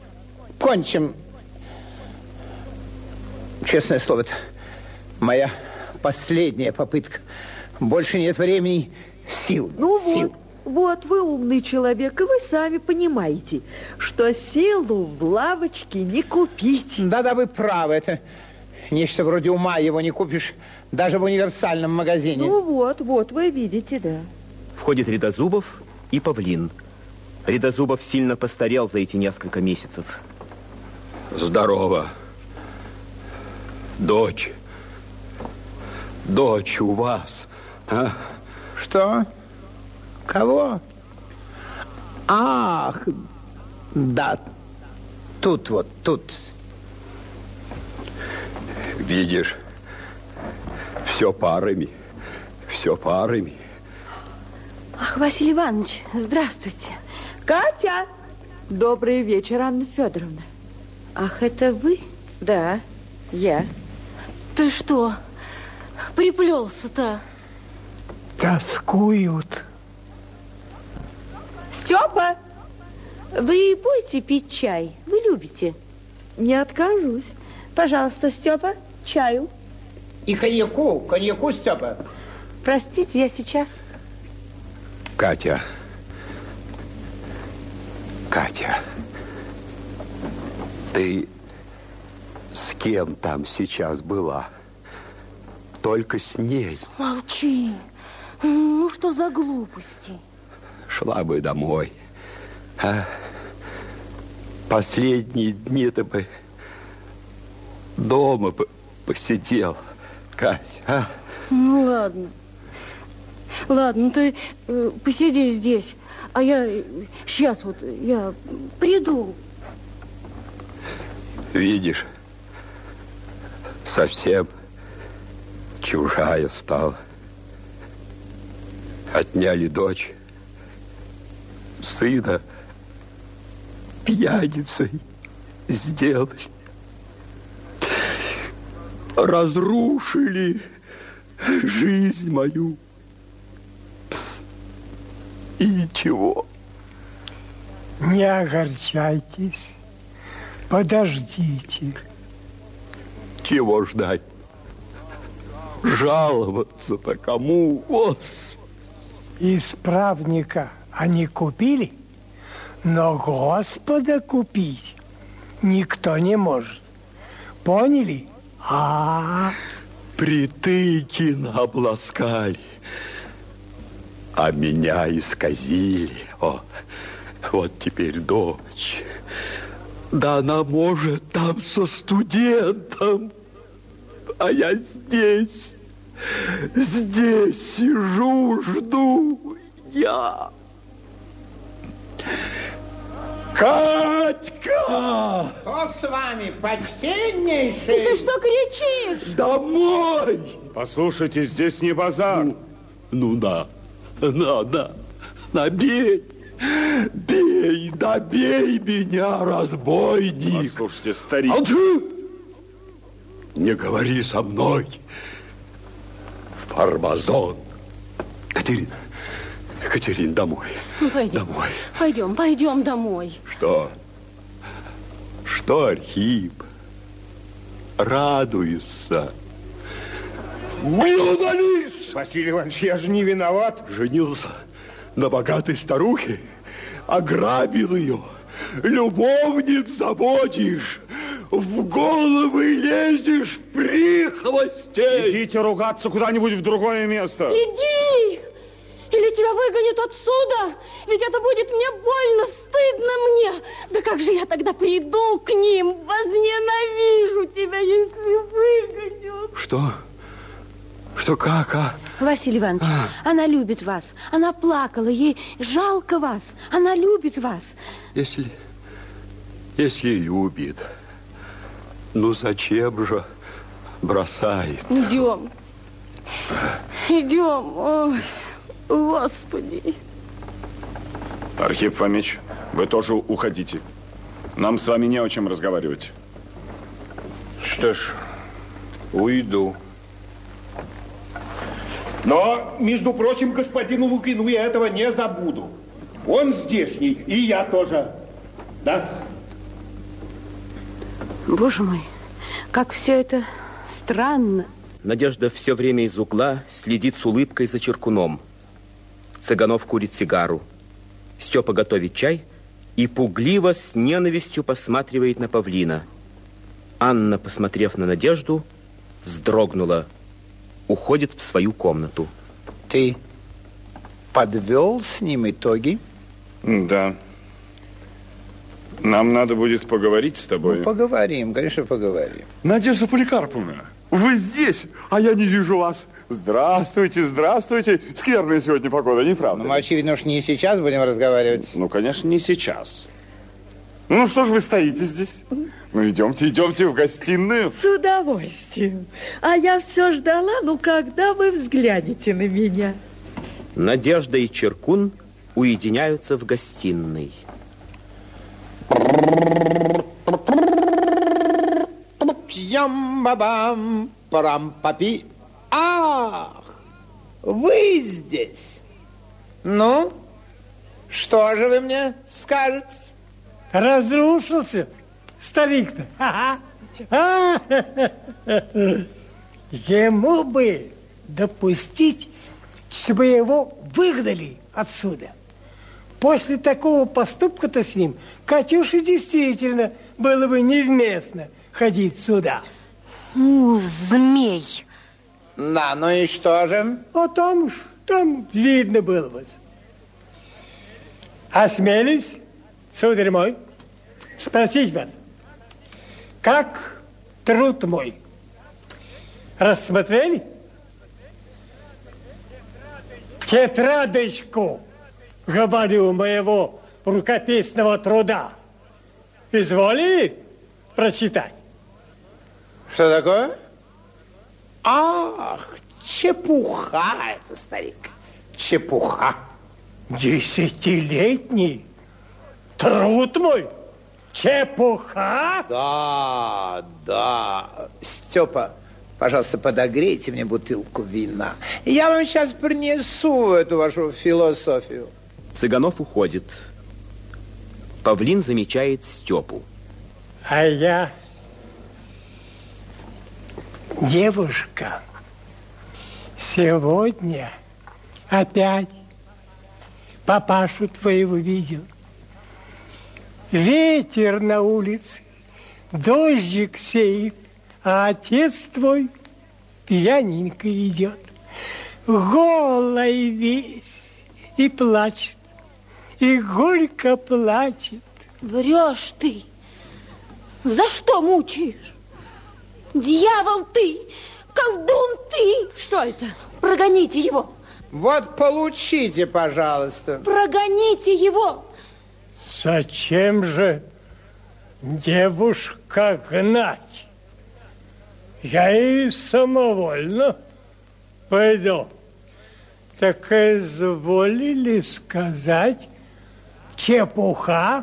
Честное слово, это моя последняя попытка. Больше нет времени, сил. Ну вот, вы умный человек, и вы сами понимаете, что силу в лавочке не купить. Да, вы правы, это нечто вроде ума, его не купишь даже в универсальном магазине. Ну вот, вы видите, да. Входит Рядозубов и Павлин. Рядозубов сильно постарел за эти несколько месяцев. Здорово. Дочь у вас, а? Что? Кого? Ах, да, тут. Видишь, все парами. Ах, Василий Иванович, здравствуйте. Катя! Добрый вечер, Анна Федоровна. Ах, это вы? Да, я. Ты что, приплелся-то? Тоскуют. Степа, вы будете пить чай? Вы любите? Не откажусь. Пожалуйста, Степа, чаю. И коньяку, Степа. Простите, я сейчас. Катя, ты с кем там сейчас была? Только с ней. Молчи. Ну, что за глупости? Шла бы домой. А? Последние дни ты бы дома посидел, Кать, а? Ну, ладно. Ладно, ты посиди здесь, а я сейчас я приду. Видишь, совсем чужая стала. Отняли дочь, сына пьяницей сделали. Разрушили жизнь мою. И ничего. Не огорчайтесь. Подождите. Чего ждать? Жаловаться-то кому? Исправника они купили, но Господа купить никто не может. Поняли? Притыкина обласкали, а меня исказили. Вот теперь дочь. Да она может там со студентом, а я здесь сижу, жду я. Катька! Что с вами, почтеннейший? Ты что кричишь? Домой! Послушайте, здесь не базар. На, бей! Бей, добей меня, разбойник! Послушайте, старик... Не говори со мной, Фармазон. Катерина, домой. Пойдем. Домой. Пойдем домой. Что, Архип? Радуешься? Блюдолист! Василий Иванович, я же не виноват. Женился на богатой старухе, ограбил ее, любовниц заводишь, в головы лезешь прихвостей. Идите ругаться куда-нибудь в другое место. Иди! Или тебя выгонят отсюда, ведь это будет мне больно, стыдно мне. Да как же я тогда приду к ним, возненавижу тебя, если выгонят. Что, как? Василий Иванович, она любит вас. Она плакала, ей жалко вас. Она любит вас. Если любит, ну зачем же бросает? Идем. Ой, Господи. Архип Фомич, вы тоже уходите. Нам с вами не о чем разговаривать. Что ж, уйду. Но, между прочим, господину Лукину я этого не забуду. Он здешний, и я тоже. Да? Боже мой, как все это странно. Надежда все время из угла следит с улыбкой за Чиркуном. Цыганов курит сигару. Степа готовит чай и пугливо с ненавистью посматривает на павлина. Анна, посмотрев на Надежду, вздрогнула. Уходит в свою комнату. Ты подвел с ним итоги? Да. Нам надо будет поговорить с тобой. Ну, поговорим, конечно, поговорим. Надежда Поликарповна, вы здесь, а я не вижу вас. Здравствуйте. Скверная сегодня погода, не правда? Ну, очевидно, уж не сейчас будем разговаривать. Ну, конечно, не сейчас. Ну, что ж вы стоите здесь? Ну, идемте в гостиную. С удовольствием. А я все ждала, когда вы взглянете на меня. Надежда и Чиркун уединяются в гостиной. Ям-бабам, парам-папи. Ах, вы здесь. Ну, что же вы мне скажете? Разрушился старик-то. ему бы допустить, чтобы его выгнали отсюда. После такого поступка-то с ним Катюше действительно было бы невместно ходить сюда. Змей. Да, ну и что же? А там видно было бы. Осмелись, сударь мой, спросить вас, как труд мой? Рассмотрели? Тетрадочку, говорю, моего рукописного труда. Изволили прочитать? Что такое? Ах, чепуха это, старик. Чепуха. 10-летний труд мой. Чепуха? Да. Степа, пожалуйста, подогрейте мне бутылку вина. Я вам сейчас принесу эту вашу философию. Цыганов уходит. Павлин замечает Степу. А я, девушка, сегодня опять папашу твоего видел. Ветер на улице, дождик сеет, а отец твой пьяненько идет, голый весь, и плачет, и горько плачет. Врешь ты. За что мучаешь? Дьявол ты, колдун ты. Что это? Прогоните его. Вот получите, пожалуйста. Прогоните его. Зачем же, девушка, гнать? Я и самовольно пойду. Так изволили сказать, чепуха?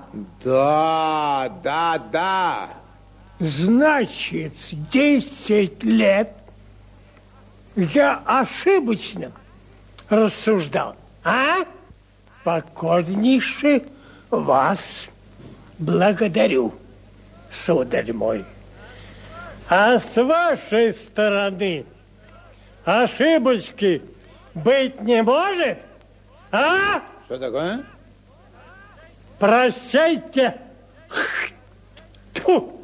Да. Значит, 10 лет я ошибочно рассуждал, а? Покорнейше вас благодарю, сударь мой. А с вашей стороны ошибочки быть не может, а? Что такое? Прощайте. Тьфу.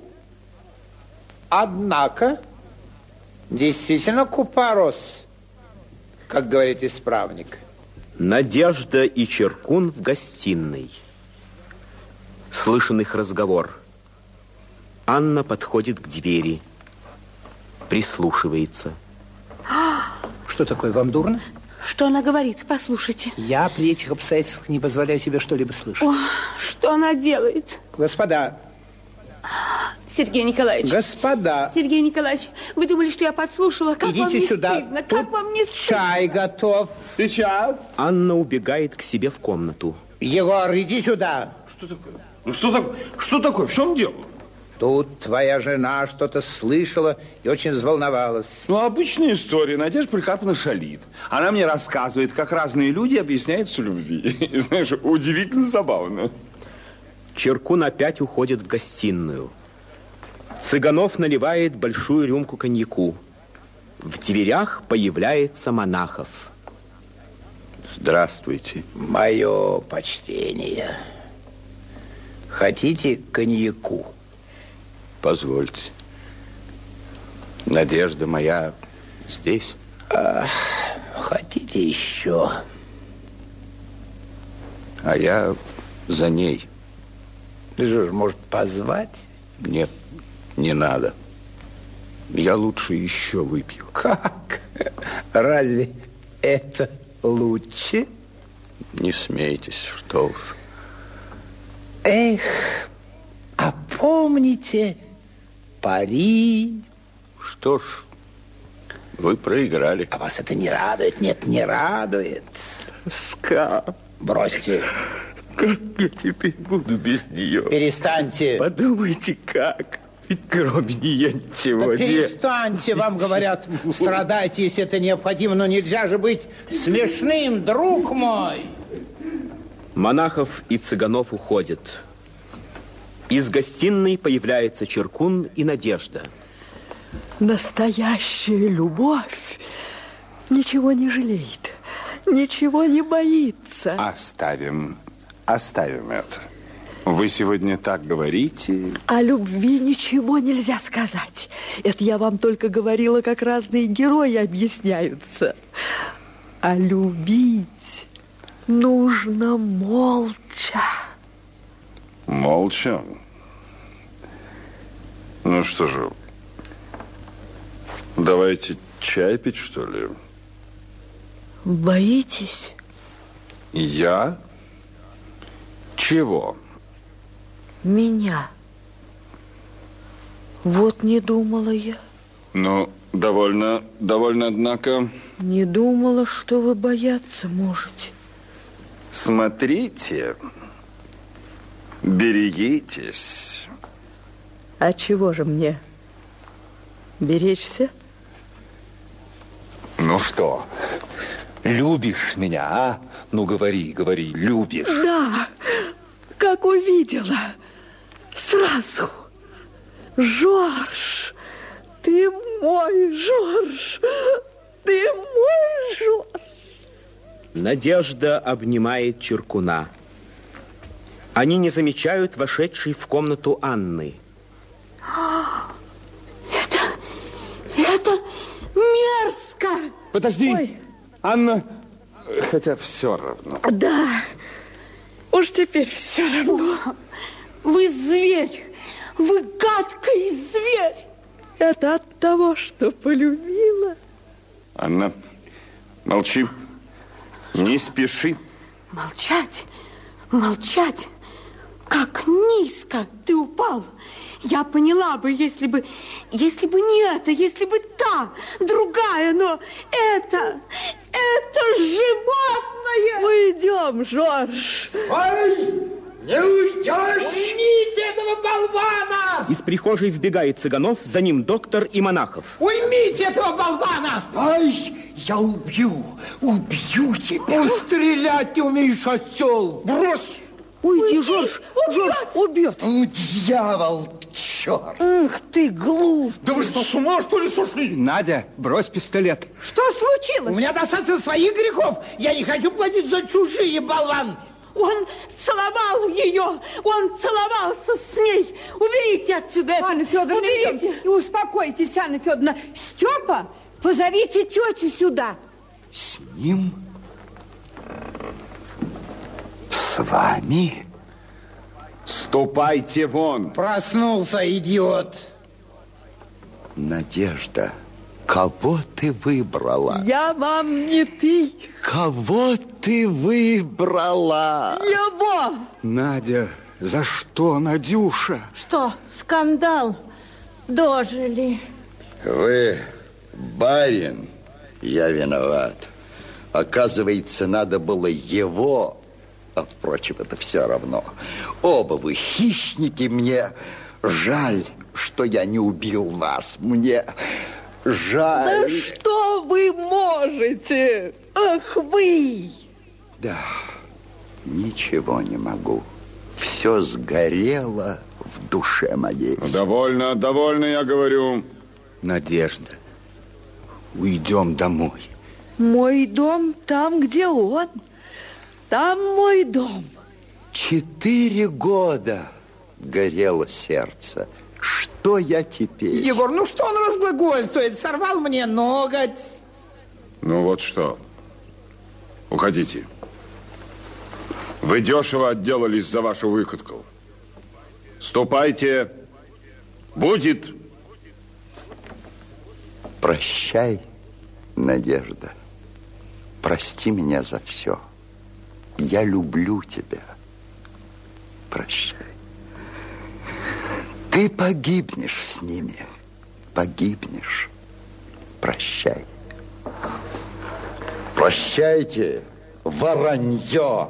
Однако, действительно купорос, как говорит исправник. Надежда и Черкун в гостиной. Слышен их разговор. Анна подходит к двери, прислушивается. Что такое, вам дурно? Что она говорит? Послушайте. Я при этих обстоятельствах не позволяю себе что-либо слышать. О, что она делает? Господа. Сергей Николаевич. Господа. Сергей Николаевич, вы думали, что я подслушала? Как идите вам не сюда. стыдно? Как вам не стыдно? Чай готов. Сейчас. Анна убегает к себе в комнату. Егор, иди сюда. Что такое? Ну что такое? Что такое? В чем дело? Тут твоя жена что-то слышала и очень взволновалась. Ну, обычная история. Надежда Поликарповна шалит. Она мне рассказывает, как разные люди объясняются любви. И, знаешь, удивительно забавно. Черкун опять уходит в гостиную. Цыганов наливает большую рюмку коньяку. В дверях появляется Монахов. Здравствуйте. Мое почтение. Хотите коньяку? Позвольте. Надежда моя здесь? Хотите еще? А я за ней. Ты же, может, позвать? Нет, не надо. Я лучше еще выпью. Как? Разве это лучше? Не смейтесь, что уж. Эх, а помните пари? Что ж, вы проиграли. А вас это не радует? Нет, не радует. Тоска. Бросьте. Как я теперь буду без нее? Перестаньте. Подумайте, как. Ведь кроме нее ничего нет. Перестаньте, вам говорят, страдайте, если это необходимо, но нельзя же быть смешным, друг мой. Монахов и Цыганов уходят. Из гостиной появляется Черкун и Надежда. Настоящая любовь ничего не жалеет, ничего не боится. Оставим это. Вы сегодня так говорите. О любви ничего нельзя сказать. Это я вам только говорила, как разные герои объясняются. А любить нужно молча. Молча? Ну что же, давайте чай пить, что ли? Боитесь? Я? Чего? Меня. Вот не думала я. Ну, довольно, однако. Не думала, что вы бояться можете. Смотрите, берегитесь. А чего же мне? Беречься? Ну что, любишь меня, а? Ну, говори, любишь. Да, как увидела. Сразу. Жорж, ты мой, Жорж, ты мой, Жорж. Надежда обнимает Чиркуна. Они не замечают вошедшей в комнату Анны. Это мерзко. Подожди, Ой. Анна, хотя все равно. Да, уж теперь все равно. Вы зверь, вы гадкий зверь. Это от того, что полюбила. Анна, молчи, не спеши. Молчать, молчать. Как низко ты упал. Я поняла бы, если бы не это, если бы та, другая, но это животное. Уйдем, Жорж. Ой, не уйдешь! Уймите этого болвана! Из прихожей вбегает Цыганов, за ним доктор и Монахов. Уймите этого болвана! Ай, я убью тебя! Стрелять не умеешь, осел! Брось! Уйди, Жорж, Жорж убьет. Дьявол, черт! Ах ты, глуп. Да вы что, с ума, что ли, сошли? Надя, брось пистолет. Что случилось? У меня достаточно своих грехов. Я не хочу платить за чужие, болван. Он целовал ее, он целовался с ней. Уберите отсюда это. Анна Федоровна, уберите. И успокойтесь, Анна Федоровна. Степа, позовите тетю сюда. С ним? С вами? Ступайте вон. Проснулся, идиот. Надежда, кого ты выбрала? Я вам не ты. Кого ты выбрала? Его. Надя, за что, Надюша? Что, скандал? Дожили. Вы, барин, я виноват. Оказывается, надо было его... А, впрочем, это все равно. Оба вы хищники, мне жаль, что я не убил вас. Мне жаль. Да что вы можете? Ах вы! Да, ничего не могу. Все сгорело в душе моей. Довольно, я говорю. Надежда, уйдем домой. Мой дом там, где он. Там мой дом. 4 года горело сердце. Что я теперь? Егор, ну что он разглагольствует? Сорвал мне ноготь. Ну вот что. Уходите. Вы дешево отделались за вашу выходку. Ступайте. Будет. Прощай, Надежда. Прости меня за все. Я люблю тебя. Прощай. Ты погибнешь с ними. Погибнешь. Прощай. Прощайте, воронье.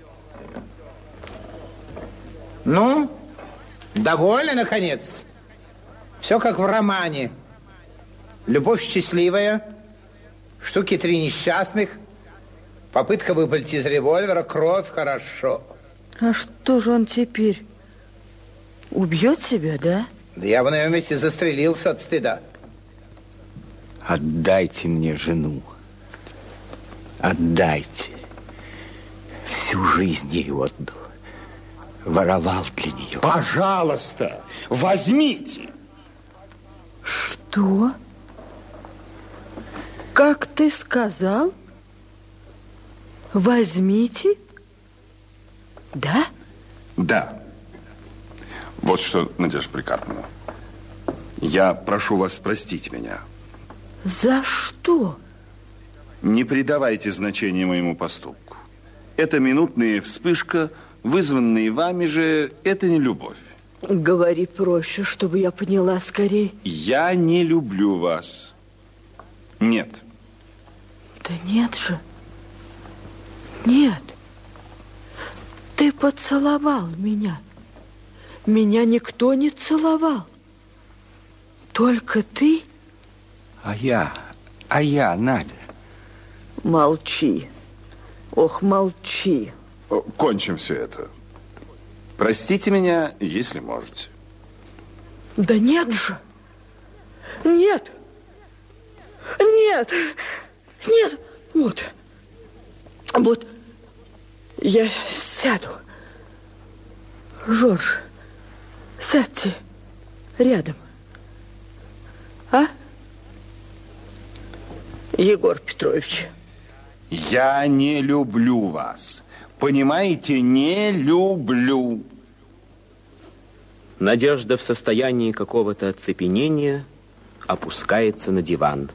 Ну, довольны, наконец? Все как в романе. Любовь счастливая, штуки 3 несчастных, попытка выпалить из револьвера, кровь, хорошо. А что же он теперь? Убьет себя, да? Да я бы на его месте застрелился от стыда. Отдайте мне жену. Отдайте. Всю жизнь ей отдал. Воровал для нее. Пожалуйста, возьмите. Что? Как ты сказал? Возьмите? Да? Да. Вот что, Надежда Прикарповна. Я прошу вас простить меня. За что? Не придавайте значения моему поступку. Это минутная вспышка, вызванная вами же, это не любовь. Говори проще, чтобы я поняла скорее. Я не люблю вас. Нет. Да нет же. Нет. Ты поцеловал меня. Меня никто не целовал. Только ты. А я, Надя. Молчи. Ох, молчи. Кончим все это. Простите меня, если можете. Да нет же. Нет. Нет. Нет. Вот. Я сяду. Жорж, сядьте рядом. А? Егор Петрович. Я не люблю вас. Понимаете, не люблю. Надежда в состоянии какого-то оцепенения опускается на диван.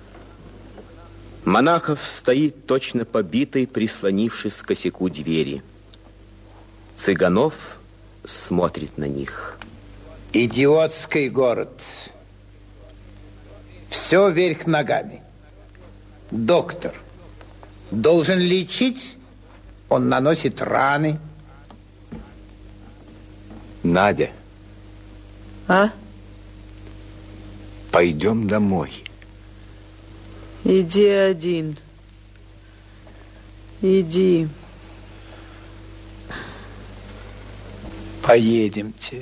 Монахов стоит точно побитый, прислонившись к косяку двери. Цыганов смотрит на них. Идиотский город. Все вверх ногами. Доктор должен лечить, он наносит раны. Надя. А? Пойдем домой. Иди один. Иди. Поедемте.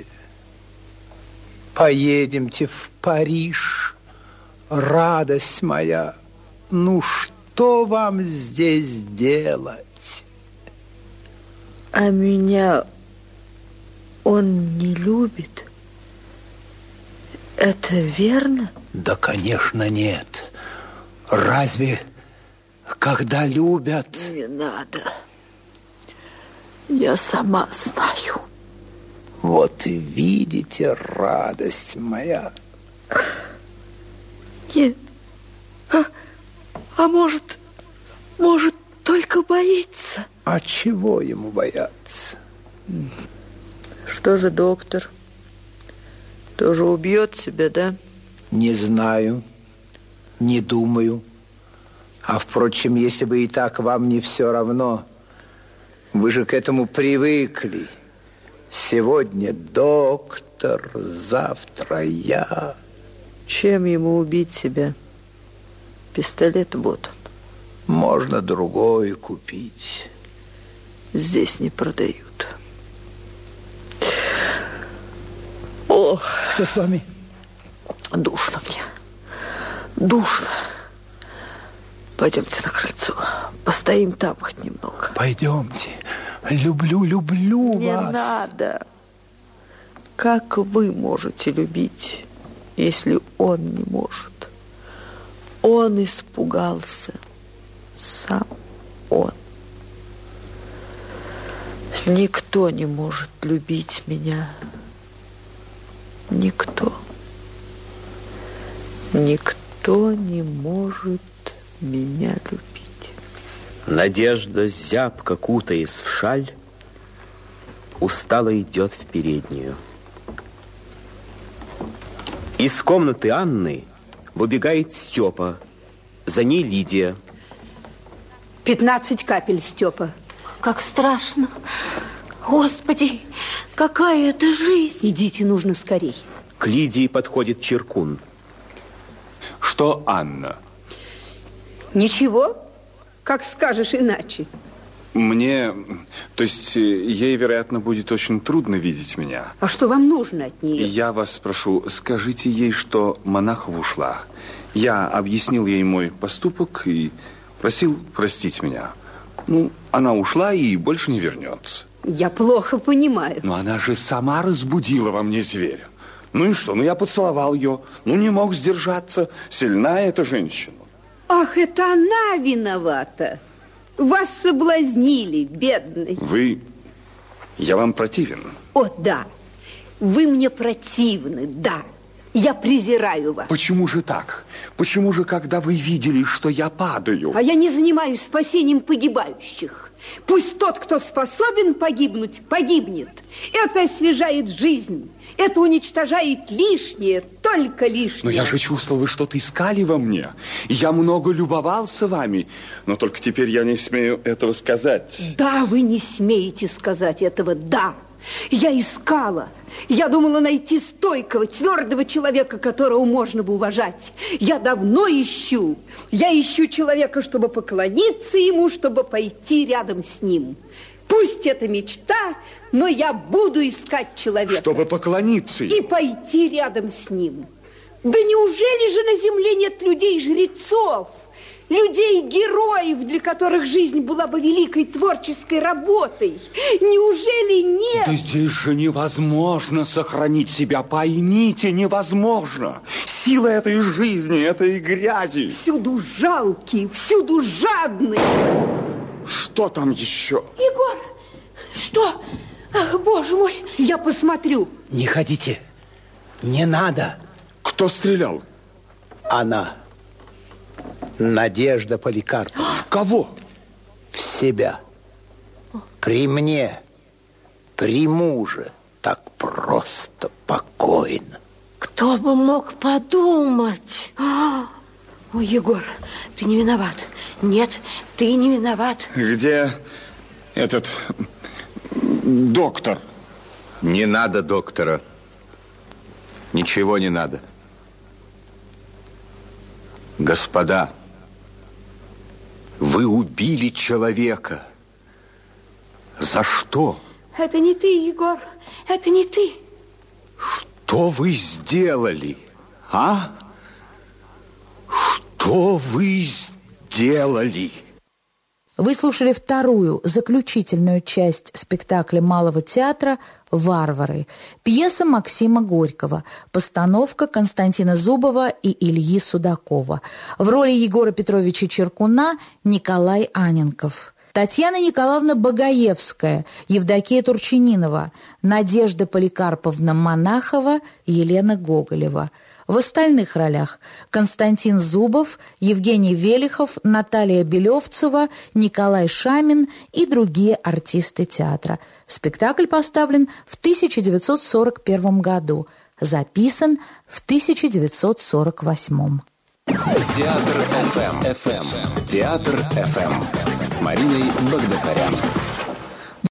Поедемте в Париж. Радость моя. Ну, что вам здесь делать? А меня он не любит? Это верно? Да, конечно, нет. Разве когда любят? Не надо. Я сама знаю. Вот и видите, радость моя. Нет. А может, только боится? А чего ему бояться? Что же, доктор? Тоже убьет себя, да? Не знаю, не думаю. А, впрочем, если бы и так вам не все равно, вы же к этому привыкли. Сегодня доктор, завтра я. Чем ему убить себя? Пистолет вот он. Можно другой купить. Здесь не продают. Ох. Что с вами? Душно мне. Душно. Пойдемте на крыльцо. Постоим там хоть немного. Пойдемте. Люблю вас. Не надо. Как вы можете любить, если он не может? Он испугался. Сам он. Никто не может любить меня. Никто. Никто не может меня любить. Надежда, зябко кутаясь в шаль, устало идет в переднюю. Из комнаты Анны выбегает Степа. За ней Лидия. 15 капель, Степа. Как страшно. Господи, какая это жизнь. Идите, нужно скорей. К Лидии подходит Чиркун. Что, Анна? Ничего, как скажешь иначе. Мне, то есть ей, вероятно, будет очень трудно видеть меня. А что вам нужно от нее? Я вас прошу, скажите ей, что Монахова ушла. Я объяснил ей мой поступок и просил простить меня. Ну, она ушла и больше не вернется. Я плохо понимаю. Но она же сама разбудила во мне зверя. Ну и что? Ну, я поцеловал ее. Ну, не мог сдержаться. Сильна эта женщина. Ах, это она виновата. Вас соблазнили, бедный. Вы... Я вам противен. О, да. Вы мне противны, да. Я презираю вас. Почему же так? Почему же, когда вы видели, что я падаю? А я не занимаюсь спасением погибающих. Пусть тот, кто способен погибнуть, погибнет. Это освежает жизнь. Это уничтожает лишнее, только лишнее. Но я же чувствовал, вы что-то искали во мне. Я много любовался вами. Но только теперь я не смею этого сказать. Да, вы не смеете сказать этого, да. Я искала. Я думала найти стойкого, твердого человека, которого можно бы уважать. Я давно ищу. Я ищу человека, чтобы поклониться ему, чтобы пойти рядом с ним. Пусть это мечта, но я буду искать человека. Чтобы поклониться ему. И пойти рядом с ним. Да неужели же на земле нет людей-жрецов? Людей-героев, для которых жизнь была бы великой творческой работой. Неужели нет? Да здесь же невозможно сохранить себя, поймите, невозможно. Сила этой жизни, этой грязи. Всюду жалкие, всюду жадные. Что там еще? Егор, что? Ах, боже мой, я посмотрю. Не ходите, не надо. Кто стрелял? Она. Надежда Поликарповна. В кого? В себя. При мне, при муже. Так просто, покойно. Кто бы мог подумать? Ой, Егор, ты не виноват. Нет, ты не виноват. Где этот доктор? Не надо доктора. Ничего не надо. Господа, вы убили человека. За что? Это не ты, Егор, это не ты. Что вы сделали, а? Что вы сделали? Вы слушали вторую, заключительную часть спектакля Малого театра «Варвары». Пьеса Максима Горького. Постановка Константина Зубова и Ильи Судакова. В роли Егора Петровича Чиркуна Николай Анненков. Татьяна Николаевна Багаевская, Евдокия Турчининова, Надежда Поликарповна Монахова, Елена Гоголева. В остальных ролях Константин Зубов, Евгений Велихов, Наталья Белевцева, Николай Шамин и другие артисты театра. Спектакль поставлен в 1941 году, записан в 1948. Театр ФМ. Театр ФМ. С Мариной Багдасарян.